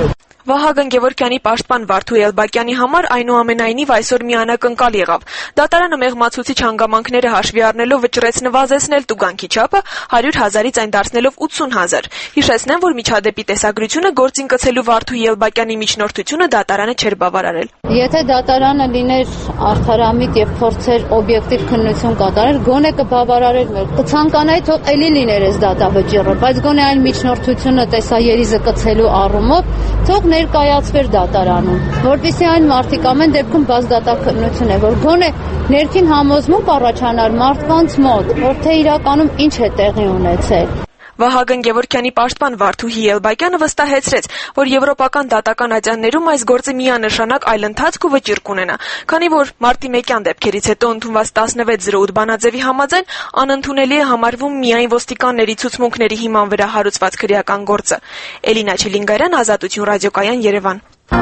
S14: Վահագն Գևորգյանի պաշտպան Վարդու Էլբակյանի համար այնուամենայնիվ այսօր մի անակնկալ եղավ։ Դատարանը մեղմացուցիչ հանգամանքները հաշվի առնելով վճռեց նվազեցնել տուգանքի չափը 100,000-ից այն դարձնելով 80,000։ Հիշեցնեմ, որ միջադեպի տեսագրությունը գործին կցելու Վարդու Էլբակյանի միջնորդությունը դատարանը չէր բավարարել։
S4: Եթե դատարանը լիներ արդարամիտ եւ փորձեր օբյեկտիվ քննություն կատարել, գոնե կբավարարեր մեր։ Կցանկանայի թող էլի լիներ այս դատավճիռը, բայց գոնե այն միջնորդությունը տեսաերիզը կցելու առումով թող ներկայացվեր դատարանում, որպեսզի այն մարդիկ ամեն դեպքում բազդատաքննություն է, որ գոնե ներքին համոզմունք առաջանար մարդկանց մոտ, որ թե իրականում ինչ է տեղի ունեցել։
S14: Վահագն Գևորգյանի պաշտպան Վարդուհի Էլբակյանը վստահեցրեց, որ եվրոպական դատական ատյաններում այս գործը միանշանակ այլընթացք ու վճիռ կունենա, քանի որ մարտի 1-յան դեպքերից հետո ընդունված 1608 բանաձևի համաձայն անընդունելի է համարվում միայն ոստիկանների ցուցմունքների հիման վրա հարուցված քրեական գործը։ Էլինա Չիլինգարյան, Ազատություն ռադիոկայան, Երևան։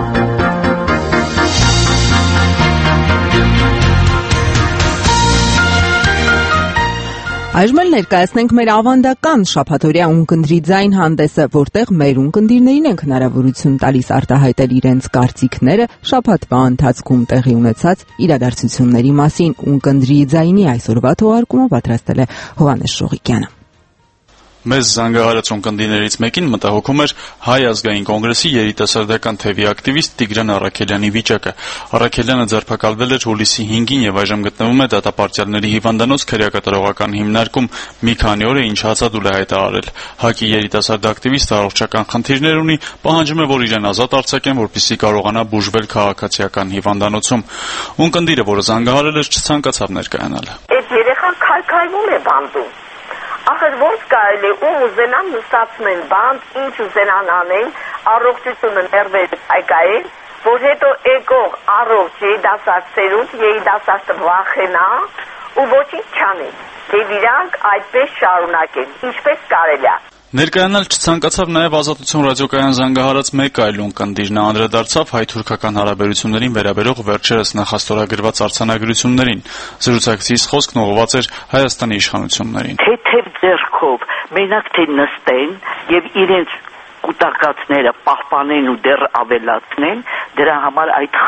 S1: Այժմ էլ ներկայացնենք մեր ավանդական շաբաթօրյա ունկնդրի ձայն հանդեսը, որտեղ մեր ունկնդիրներին ենք հնարավորություն տալիս արտահայտել իրենց կարծիքները շաբաթվա ընթացքում տեղի ունեցած իրադարձությունների մասին։ Ունկնդրի ձայնի այսօրվա թողարկումը պատրաստել է Հովհաննես Շողիկյանը։
S17: Մեզ զանգահարած ունկնդիրներից մեկին մտահոգում էր Հայ ազգային կոնգրեսի երիտասարդական թևի ակտիվիստ Տիգրան Առաքելյանի վիճակը։ Առաքելյանը ձերբակալվել էր հուլիսի 5-ին եւ այժմ գտնվում է դատապարտյալների հիվանդանոց քրեակատարողական հիմնարկում։ Մի քանի օր է ինչ հացադուլ է հայտարարել։ ՀԱԿ-ի երիտասարդ ակտիվիստը առողջական խնդիրներ ունի, պահանջում է, որ իրեն ազատ արձակեն, որպեսզի կարողանա բուժվել քաղաքացիական հիվանդանոցում։ Ունկնդիրը, որը զանգահարել էր, չցանկացավ ներկայանալ։
S18: Այդ երեխան քայքայվում է բանդում։ Ախր ոնց կարելի ում ուզենան նստացնեն բանդ, ինչ ուզենան անեն, առողջությունը ներվեր այգայել, որ հետո եկող առողջ երիտասարդ սերունդ երիտասարդը վախենա ու ոչինչ չանի։ Եվ իրանք այդպես շարունակեն, ինչպես կարելի է։
S17: Ներկայանալ չցանկացավ նաև Ազատություն ռադիոկայան զանգահարած մեկ այլ ունկնդիր։ Նա անդրադարձավ հայ-թուրքական հարաբերություններին վերաբերող վերջերս նախաստորագրված արձանագրություններին։ Զրուցակցիս խոսքն ուղղված էր Հայաստանի իշխանություններին։
S19: Թեթև ձեռքով մենակ թե նստեն եւ իրենց կուտակածները պահպանեն ու դեռ ավելացնեն, դրա համար այդ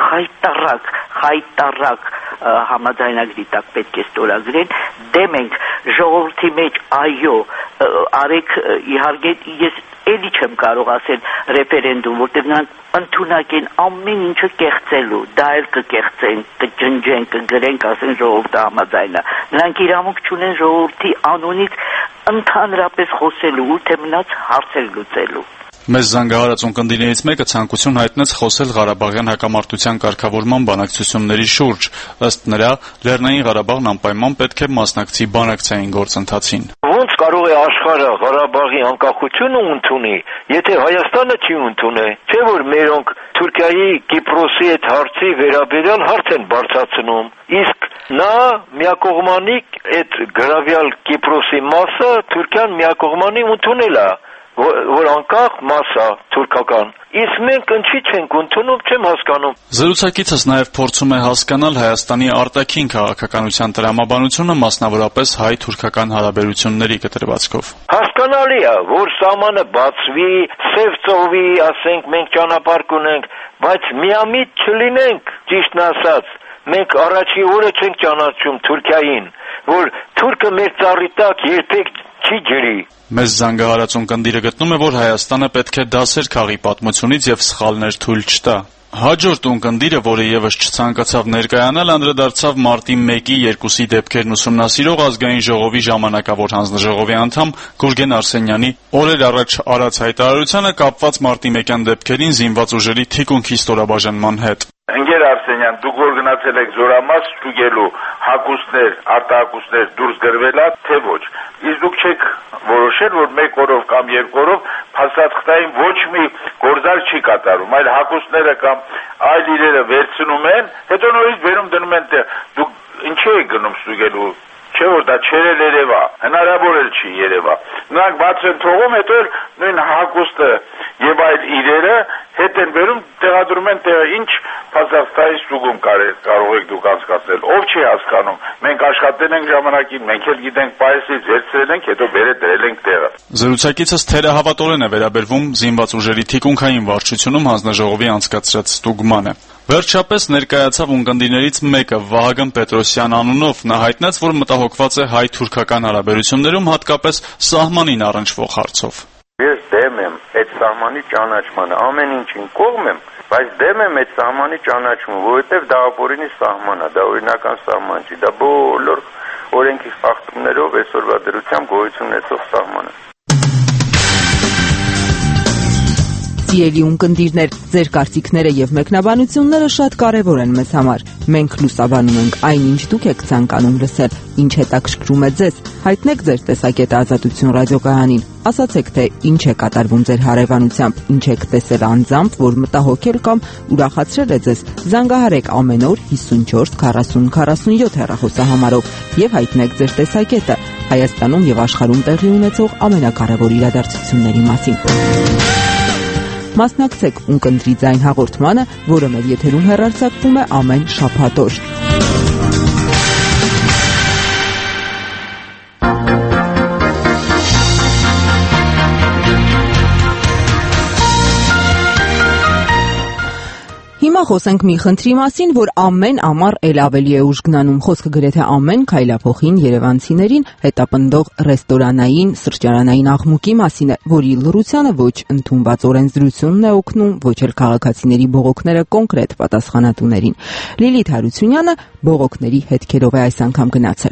S19: խայտարակ համաձայնագրի տակ պետք է ստորագրեն, դեմ ենք ժողովրդի մեջ, այո, արեք, իհարկե ես էլի չեմ կարող ասել ռեֆերենդում, որտեղ նրանք ընդունակ են ամեն ինչը կեղծելու, դա էլ կկեղծեն, կջնջեն, կգրեն, ասեն ժողովուրդը համաձայնա։ Նրանք իրավունք չունեն ժողովրդի անունից ընդհանրապես խոսելու, թե մնաց հարցեր լուծելու։
S17: Մեզ զանգահարած ունկնդիրներից մեկը ցանկություն հայտնեց խոսել Ղարաբաղյան հակամարտության կարգավորման բանակցությունների շուրջ։ Ըստ նրա, Լեռնային Ղարաբաղն անպայման պետք է մասնակցի բանակցային գործընթացին։
S20: Ոնց կարող է աշխարհը Ղարաբաղի անկախությունը ընդունի, եթե Հայաստանը չի ընդունի, չէ՞ որ մերոնք Թուրքիայի Կիպրոսի այդ հարցի վերաբերյալ հարց են բարձրացնում։ Իսկ նա միակողմանի այդ գրավյալ Կիպրոսի մասը Թուրքիան միակողմանի ընդունել է, որ անկախ մասա թուրքական։ Իսկ մենք ինչի չենք ընդունում, չեմ հասկանում։
S17: Զրուցակիցս նաև փորձում է հասկանալ Հայաստանի արտաքին քաղաքականության տրամաբանությունը, մասնավորապես հայ-թուրքական հարաբերությունների կտրվածքով։
S20: Հասկանալի է, որ սահմանը բացվի, սև ծովի, ասենք, մենք ճանապարհ կունենք, բայց միամիտ չլինենք, ճիշտն ասած։ Մենք առաջի օրը չենք ճանաչում Թուրքիային, որ թուրքը մեր ծառի տակ երբեք չի ջրի։
S17: Մեզ զանգահարած ունկնդիրը գտնում է, որ Հայաստանը պետք է դասեր քաղի պատմությունից եւ սխալներ թույլ չտա։ Հաջորդ ունկնդիրը, որը եւս չցանկացավ ներկայանալ, անդրադարձավ մարտի 1-ի 2-ի դեպքերն ուսումնասիրող ազգային ժողովի ժամանակավոր հանձնաժողովի անդամ Գուրգեն Արսենյանի օրեր առաջ արած հայտարարությանը կապված մարտի 1-յան դեպքերին զինված ուժերի թիկունքի ստորաբաժանման հետ։
S21: Ընկեր Արսենյան, դուք որ գնացել եք Զորամաս ստուգելու հակուստներ, արտահակուստներ դուրս գրվելա, թե ոչ։ Իսկ դուք չեք որոշել, որ մեկ օրով կամ երկու օրով փաստաթղթային ոչ մի գործար չի կատարում, այլ հակուստները կամ այլ իրերը վերցնում են, հետո նորից վերում դնում են տեղ։ Դուք ինչի եք գնում ստուգելու։ Չէ որ դա չերել երևա, հնարավոր էլ չի երևա։ Նրանք բաց են թողում, հետո նույն հակուստը եւ այլ իրերը հետ են վերում, տեղադրում են տեղը, ինչ փաստաթղթային ստուգում կա կարող եք դուք անցկացնել։ Ով չի հասկանում։ Մենք աշխատել ենք ժամանակին, մենք էլ գիտենք պայսից վերցրել ենք, հետո բերել դրել ենք տեղը։
S17: Զրուցակիցս թերահավատորեն է վերաբերվում զինված ուժերի թիկունքային վարչությունում հանձնաժողովի անցկացրած ստուգմանը։ Վերջապես ներկայացավ ունկնդիրներից մեկը Վահագն Պետրոսյան անունով, նա հայտնեց, որ մտահոգված է հայ-թուրքական հարաբերություններում, հատկապես սահմանին առնչվող հարցով։
S5: Ես դեմ եմ այդ սահմանի ճանաչմանը, ամեն ինչին կողմ եմ, բայց դեմ եմ այդ սահմանի ճանաչումը, որովհետև դա ապօրինի սահման է, դա օրինական սահման չի, դա բոլոր օրենքի խախտումներով այսօրվա դրությամբ գոյություն ունեցող սահման է։
S1: Սիրելի ունկնդիրներ, ձեր կարծիքները եւ մեկնաբանությունները շատ կարեւոր են մեզ համար։ Մենք լուսաբանում ենք այն, ինչ դուք եք ցանկանում լսել, ինչ հետաքրքրում է ձեզ։ Հայտնեք ձեր տեսակետը Ազատություն ռադիոկայանին։ Ասացեք, թե ինչ է կատարվում ձեր հարևանությամբ, ինչ եք տեսել անձամբ, որ մտահոգել կամ ուրախացրել է ձեզ։ Զանգահարեք ամեն օր 54 40 47 հեռախոսահամարով եւ հայտնեք ձեր տեսակետը Հայաստանում եւ աշխարհում տեղի ունեցող ամենակարևոր իրադարձությունների մասին։ Մասնակցեք ունկնդրի ձայն հաղորդմանը, որը մեր եթերում հեռարձակվում է ամեն շաբաթ օր։ Հիմա խոսենք մի խնդրի մասին, որ ամեն ամառ էլ ավելի է ուժգնանում։ Խոսքը գրեթե ամեն քայլափոխին երևանցիներին հետապնդող ռեստորանային, սրճարանային աղմուկի մասին է, որի լռությանը ոչ ընդունված օրենսդրությունն է օգնում, ոչ էլ քաղաքացիների բողոքները կոնկրետ պատասխանատուներին։ Լիլիթ Հարությունյանը բողոքների հետքերով է այս անգամ գնացել։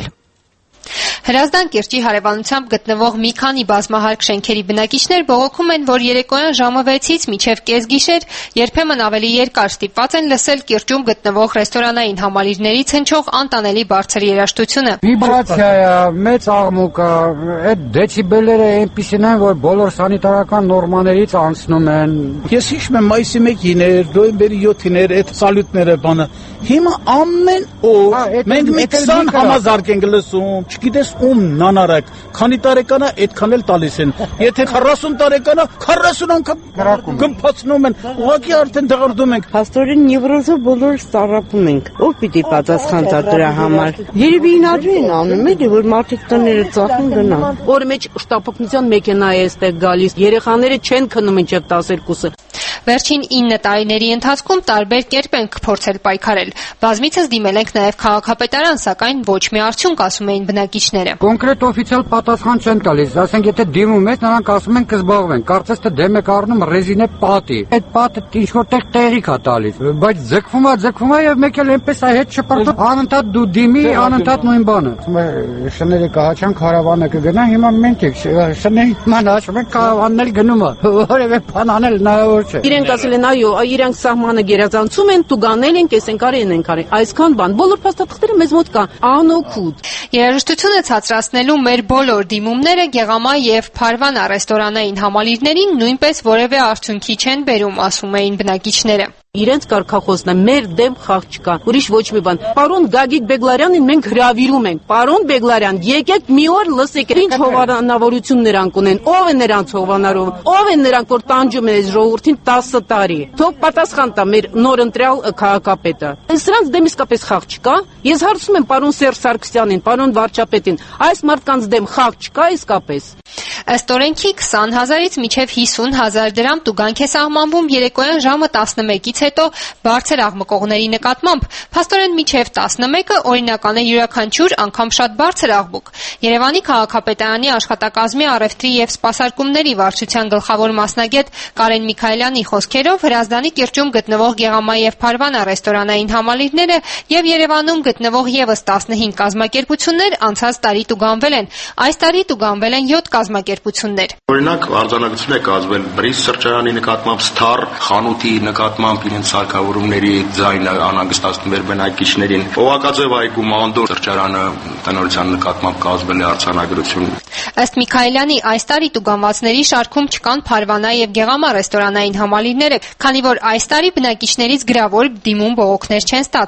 S22: Հրազդան կիրճի հարևանությամբ գտնվող մի քանի բազմահարկ շենքերի բնակիչներ բողոքում են, որ երեկոյան ժամը 6-ից մինչև կեսգիշեր երբեմն ավելի երկար ստիպված են լսել կիրճում գտնվող ռեստորանային համալիրներից հնչող անտանելի բարձր երաժշտությունը։
S23: Վիբրացիա է, մեծ աղմուկ է, այդ դեցիբելները այնպիսին են, որ բոլոր սանիտարական նորմաներից անցնում են։
S24: Ես հիշում եմ մայիսի 1-ին էր, նոյեմբերի 7-ին էր այդ սալյուտները բանը։ Հիմա ամեն օր մենք 20 համազարկ ենք լսում, չգիտես ում նանարակ, քանի տարեկան է, այդքան էլ տալիս են։ Եթե 40 տարեկան է, 40 անգամ գմփացնում են, ուղղակի արդեն դղրդում ենք։
S25: Փաստորեն նևրոզով բոլորս ծառապում ենք։ Ով պիտի պատասխան տա դրա համար։ Երևի ինադու են անում, որ մարդիկ տները ծախում գնան։
S26: Օրը մեջ շտապօգնության մեքենա է այստեղ գալիս։ Երեխաները չեն քնում մինչև 12-ը։
S22: Վերջին 9 տարիների ընթացքում տարբեր կերպ ենք փորձել պայքարել։ Բազմիցս դիմել ենք նաև քաղաքապետարան, սակայն ոչ մի արդյունք, ասում էին բնակիչները։
S23: Կոնկրետ օֆիցիալ պատասխան չեն տալիս, ասենք եթե դիմում եք, նրանք ասում են կզբաղվեն։ Կարծես թե դեմ եք առնում ռեզինե պատի։ Այդ պատը ինչ որտեղ տեղիք է տալիս, բայց ձգվում է եւ մեկ էլ այնպես է հետ չպրտում, անընդհատ դու դիմի, անընդհատ նույն բանը։ Շները կհաչան, քարավանը կգնա, հիմա մենք ենք շների ման հաշվում ենք, քարավանն էլ գնում է, որևէ բան անել հնարավոր չէ։
S26: Իրենք ասել են, այո, իրանք սահմանը գերազանցում են, տուգանել են, կեսեն կարեն են կարեն։ Այսքան բան, բոլոր փաստաթղթերը մեզ մոտ կան, անօգուտ։
S22: Երաժշտությունը ցածրացնելու մեր բոլոր դիմումները Գեղամա եւ Փարվանա ռեստորանային համալիրներին նույնպես որևէ արդյունքի չեն բերում, ասում էին բնակիչները։
S26: Իրենց կարգախոսն է, մեր դեմ խաղ չկա, ուրիշ ոչ մի բան։ Պարոն Գագիկ Բեգլարյանին մենք հրավիրում ենք։ Պարոն Բեգլարյան, եկեք մի օր լսեք, ինչ հովանավորություն նրանք ունեն, ով է նրանց հովանարով, ով են նրանք, որ տանջում են այս ժողովրդին 10 տարի։ Թող պատասխան տա մեր նոր ընտրյալ քաղաքապետը։ Սրանց դեմ իսկապես խաղ չկա։ Ես հարցնում եմ պարոն Սերժ Սարգսյանին, պարոն վարչապետին, այս մարդկանց դեմ խաղ չկա իսկապես։
S22: Ըստ օրենքի 20,000-ից մինչև 50,000 դրամ տուգանք է սահմանվում երեկոյան ժամը 11-ից հետո բարձր աղմկողների նկատմամբ։ Փաստորեն մինչև 11-ը օրինական է յուրաքանչյուր անգամ շատ բարձր աղմուկ։ Երևանի քաղաքապետարանի աշխատակազմի առևտրի եւ սպասարկումների վարչության գլխավոր մասնագետ Կարեն Միքայելյանի խոսքերով Հրազդանի կիրճում գտնվող Գեղամա եւ Փարվանա ռեստորանային համալիրները եւ Երևանում գտնվող եւս 15 կազմակերպություններ անցած տարի տուգանվել են։ Այս տարի տուգանվել են 7 կազմակերպություններ։
S27: Օրինակ արձանագրություն է կազմվել Բրիս սրճարանի նկատմամբ, Սթար խանութի նկատմամբ իրենց սարքավորումների ձայնը անհանգստացնվեր բնակիչներին։ Օղակաձև այգու Մանդոր սրճարանը տնօրինության նկատմամբ կազմվել է արձանագրություն։
S22: Ըստ Միքայելյանի, այս տարի տուգանվածների շարքում չկան Փարվանա եւ Գեղամա ռեստորանային համալիրները, քանի որ այս տարի բնակիչներից գրավոր դիմում բողոքներ չեն ստացվել։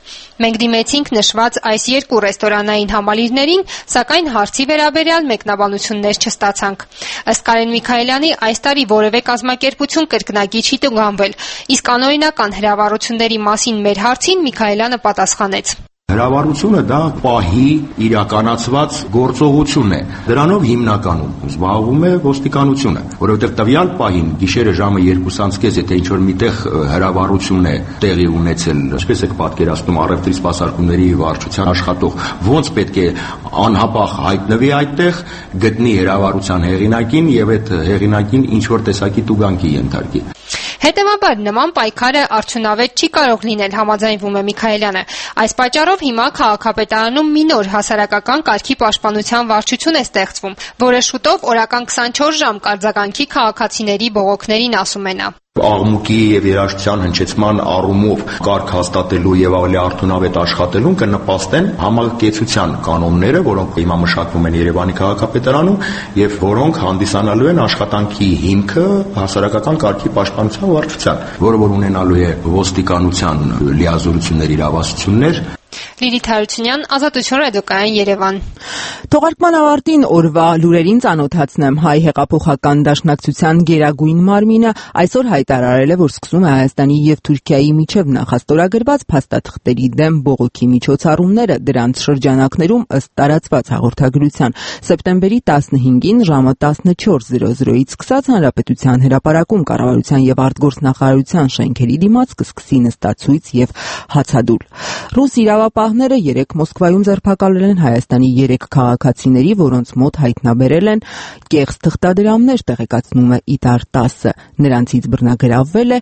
S22: Մենք դիմեցինք նշված այս երկու ռեստորանային համալիրներին, սակայն հարցի վերաբերյալ մեկնաբանություններ չստացանք։ Ըստ Կարեն Միքայելյանի, այս տարի որևէ կազմակերպություն կրկնակի չի տուգանվել, իսկ անօրինական հրավառությունների մասին մեր հարցին Միքայելյանը պատասխանեց.
S27: Հրավառությունը դա պահի իրականացված գործողություն է։ Դրանով հիմնականում զբաղվում է ոստիկանությունը, որովհետև տվյալ պահին գիշերը ժամը 2:30, եթե ինչ-որ միտեղ հրավառություն է տեղի ունեցել, ինչպես եք պատկերացնում, առևտրի սպասարկումների վարչության աշխատող, ոնց պետք է անհապաղ հայտնվի այդտեղ, գտնի հրավառության հեղինակին եւ այդ հեղինակին ինչ-որ տեսակի տուգանքի ենթարկի։
S22: Հետևաբար նման պայքարը արդյունավետ չի կարող լինել, համաձայնվում է Միքայելյանը։ Այս պատճառով հիմա քաղաքապետարանում մի նոր հասարակական կարգի պաշտպանության վարչություն է ստեղծվում, որը շուտով օրական 24 ժամ կարձագանքի քաղաքացիների բողոքներին, ասում է նա։
S27: Աղմուկի եւ երաժշտության հնչեցման առումով կարգ հաստատելու եւ ավելի արդյունավետ աշխատելուն կնպաստեն համակեցության կանոնները, որոնք հիմա մշակվում են Երևանի քաղաքապետարանում եւ որոնք հանդիսանալու են աշխատանքի հիմքը հասարակական կարգի պաշտպանության վարչության, որը որ ունենալու է ոստիկանության լիազորություններ, իրավասություններ։
S22: Լիլիթ Հարությունյան, Ազատություն ռադիոկայան, Երևան։
S1: Թողարկման ավարտին օրվա լուրերին ծանոթացնեմ։ Հայ հեղափոխական դաշնակցության գերագույն մարմինը այսօր հայտարարել է, որ սկսում է Հայաստանի եւ Թուրքիայի միջև նախաստորագրված փաստաթղթերի դեմ բողոքի միջոցառումները, դրանց շրջանակներում ըստ տարածված հաղորդագրության սեպտեմբերի 15-ին ժամը 14:00-ից սկսած Հանրապետության հրապարակում կառավարության եւ արտգործնախարարության շենքերի դիմաց կսկսի նստացույց եւ հացադուլ։ Ռուս իրավապահները երեկ Մոսկվայում ձերբակալել են Հայաստանի 3 քաղաքացիների, որոնց մոտ հայտնաբերել են կեղծ թղթադրամներ, տեղեկացնում է Իտար 10-ը։ Նրանցից բռնագրավվել է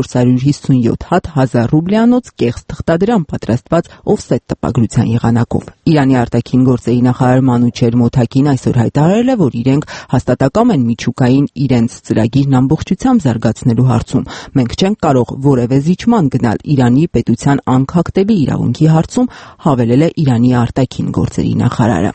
S1: 457 հատ 1000 ռուբլյանոց կեղծ թղթադրամ պատրաստված օֆսետ տպագրության եղանակով։ Իրանի արտաքին գործերի նախարար Մանուչեր Մոթակին այսօր հայտարարել է, որ իրենք հաստատակամ են միջուկային իրենց ծրագիրն ամբողջությամբ զարգացնելու հարցում։ Մենք չենք կարող որևէ զիջման գնալ Իրանի պետության անկախտելի իրավունքի հարցում, հավելել է Իրանի արտաքին գործերի նախարարը։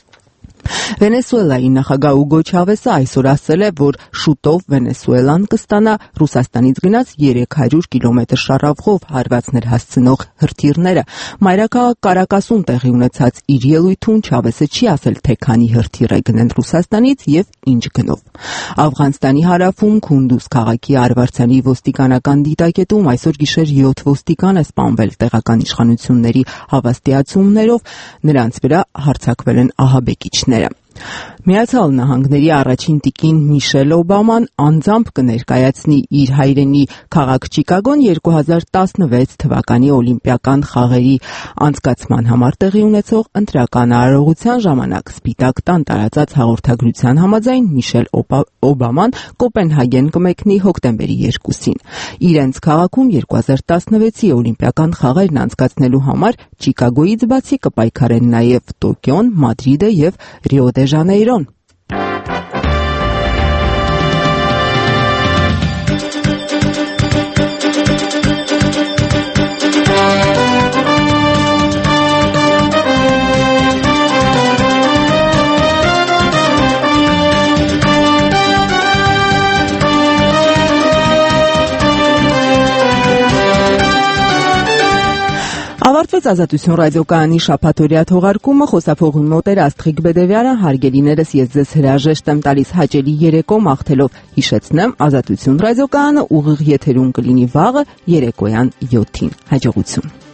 S1: Վենեսուելայի նախագահ Ուգո Չավեսը այսօր ասել է, որ շուտով Վենեսուելան կստանա Ռուսաստանից գնաց 300 կիլոմետր շարավղով հարվածներ հասցնող հրթիռները։ Մայրաքաղաք Կարակասում տեղի ունեցած իր ելույթում Չավեսը չի ասել, թե քանի հրթիռ է գնել Ռուսաստանից եւ ինչ գնով։ Աֆղանստանի հարավում Քունդուզ քաղաքի Արվարձանի ոստիկանական դիտակետում այսօր գիշեր 7 ոստիկան է սպանվել տեղական իշխանությունների հավաստիացումներով, նրանց վրա հարձակվել են ահաբեկիչները։ Միացյալ Նահանգների առաջին տիկին Միշել Օբաման անձամբ կներկայացնի իր հայրենի քաղաք Չիկագոն 2016 թվականի օլիմպիական խաղերի անցկացման համար տեղի ունեցող ընտրական արարողության ժամանակ։ Սպիտակ տան տարածած հաղորդագրության համաձայն Միշել Օբաման Կոպենհագեն կմեկնի հոկտեմբերի 2-ին։ Իրենց քաղաքում 2016-ի օլիմպիական խաղերն անցկացնելու համար Չիկագոյից բացի կպայքարեն նաև Տոկիոն, Մադրիդը եւ Ռիո դե Ժանեյրոն։ Ավարտվեց Ազատություն ռադիոկայանի շաբաթօրյա թողարկումը, խոսափողի մոտ էր Աստղիկ Բեդևյանը, հարգելիներս, ես ձեզ հրաժեշտ եմ տալիս հաճելի երեկո մաղթելով, հիշեցնեմ, Ազատություն ռադիոկայանը ուղիղ եթերում կլինի վաղը երեկոյան 7-ին։ Հաջողություն։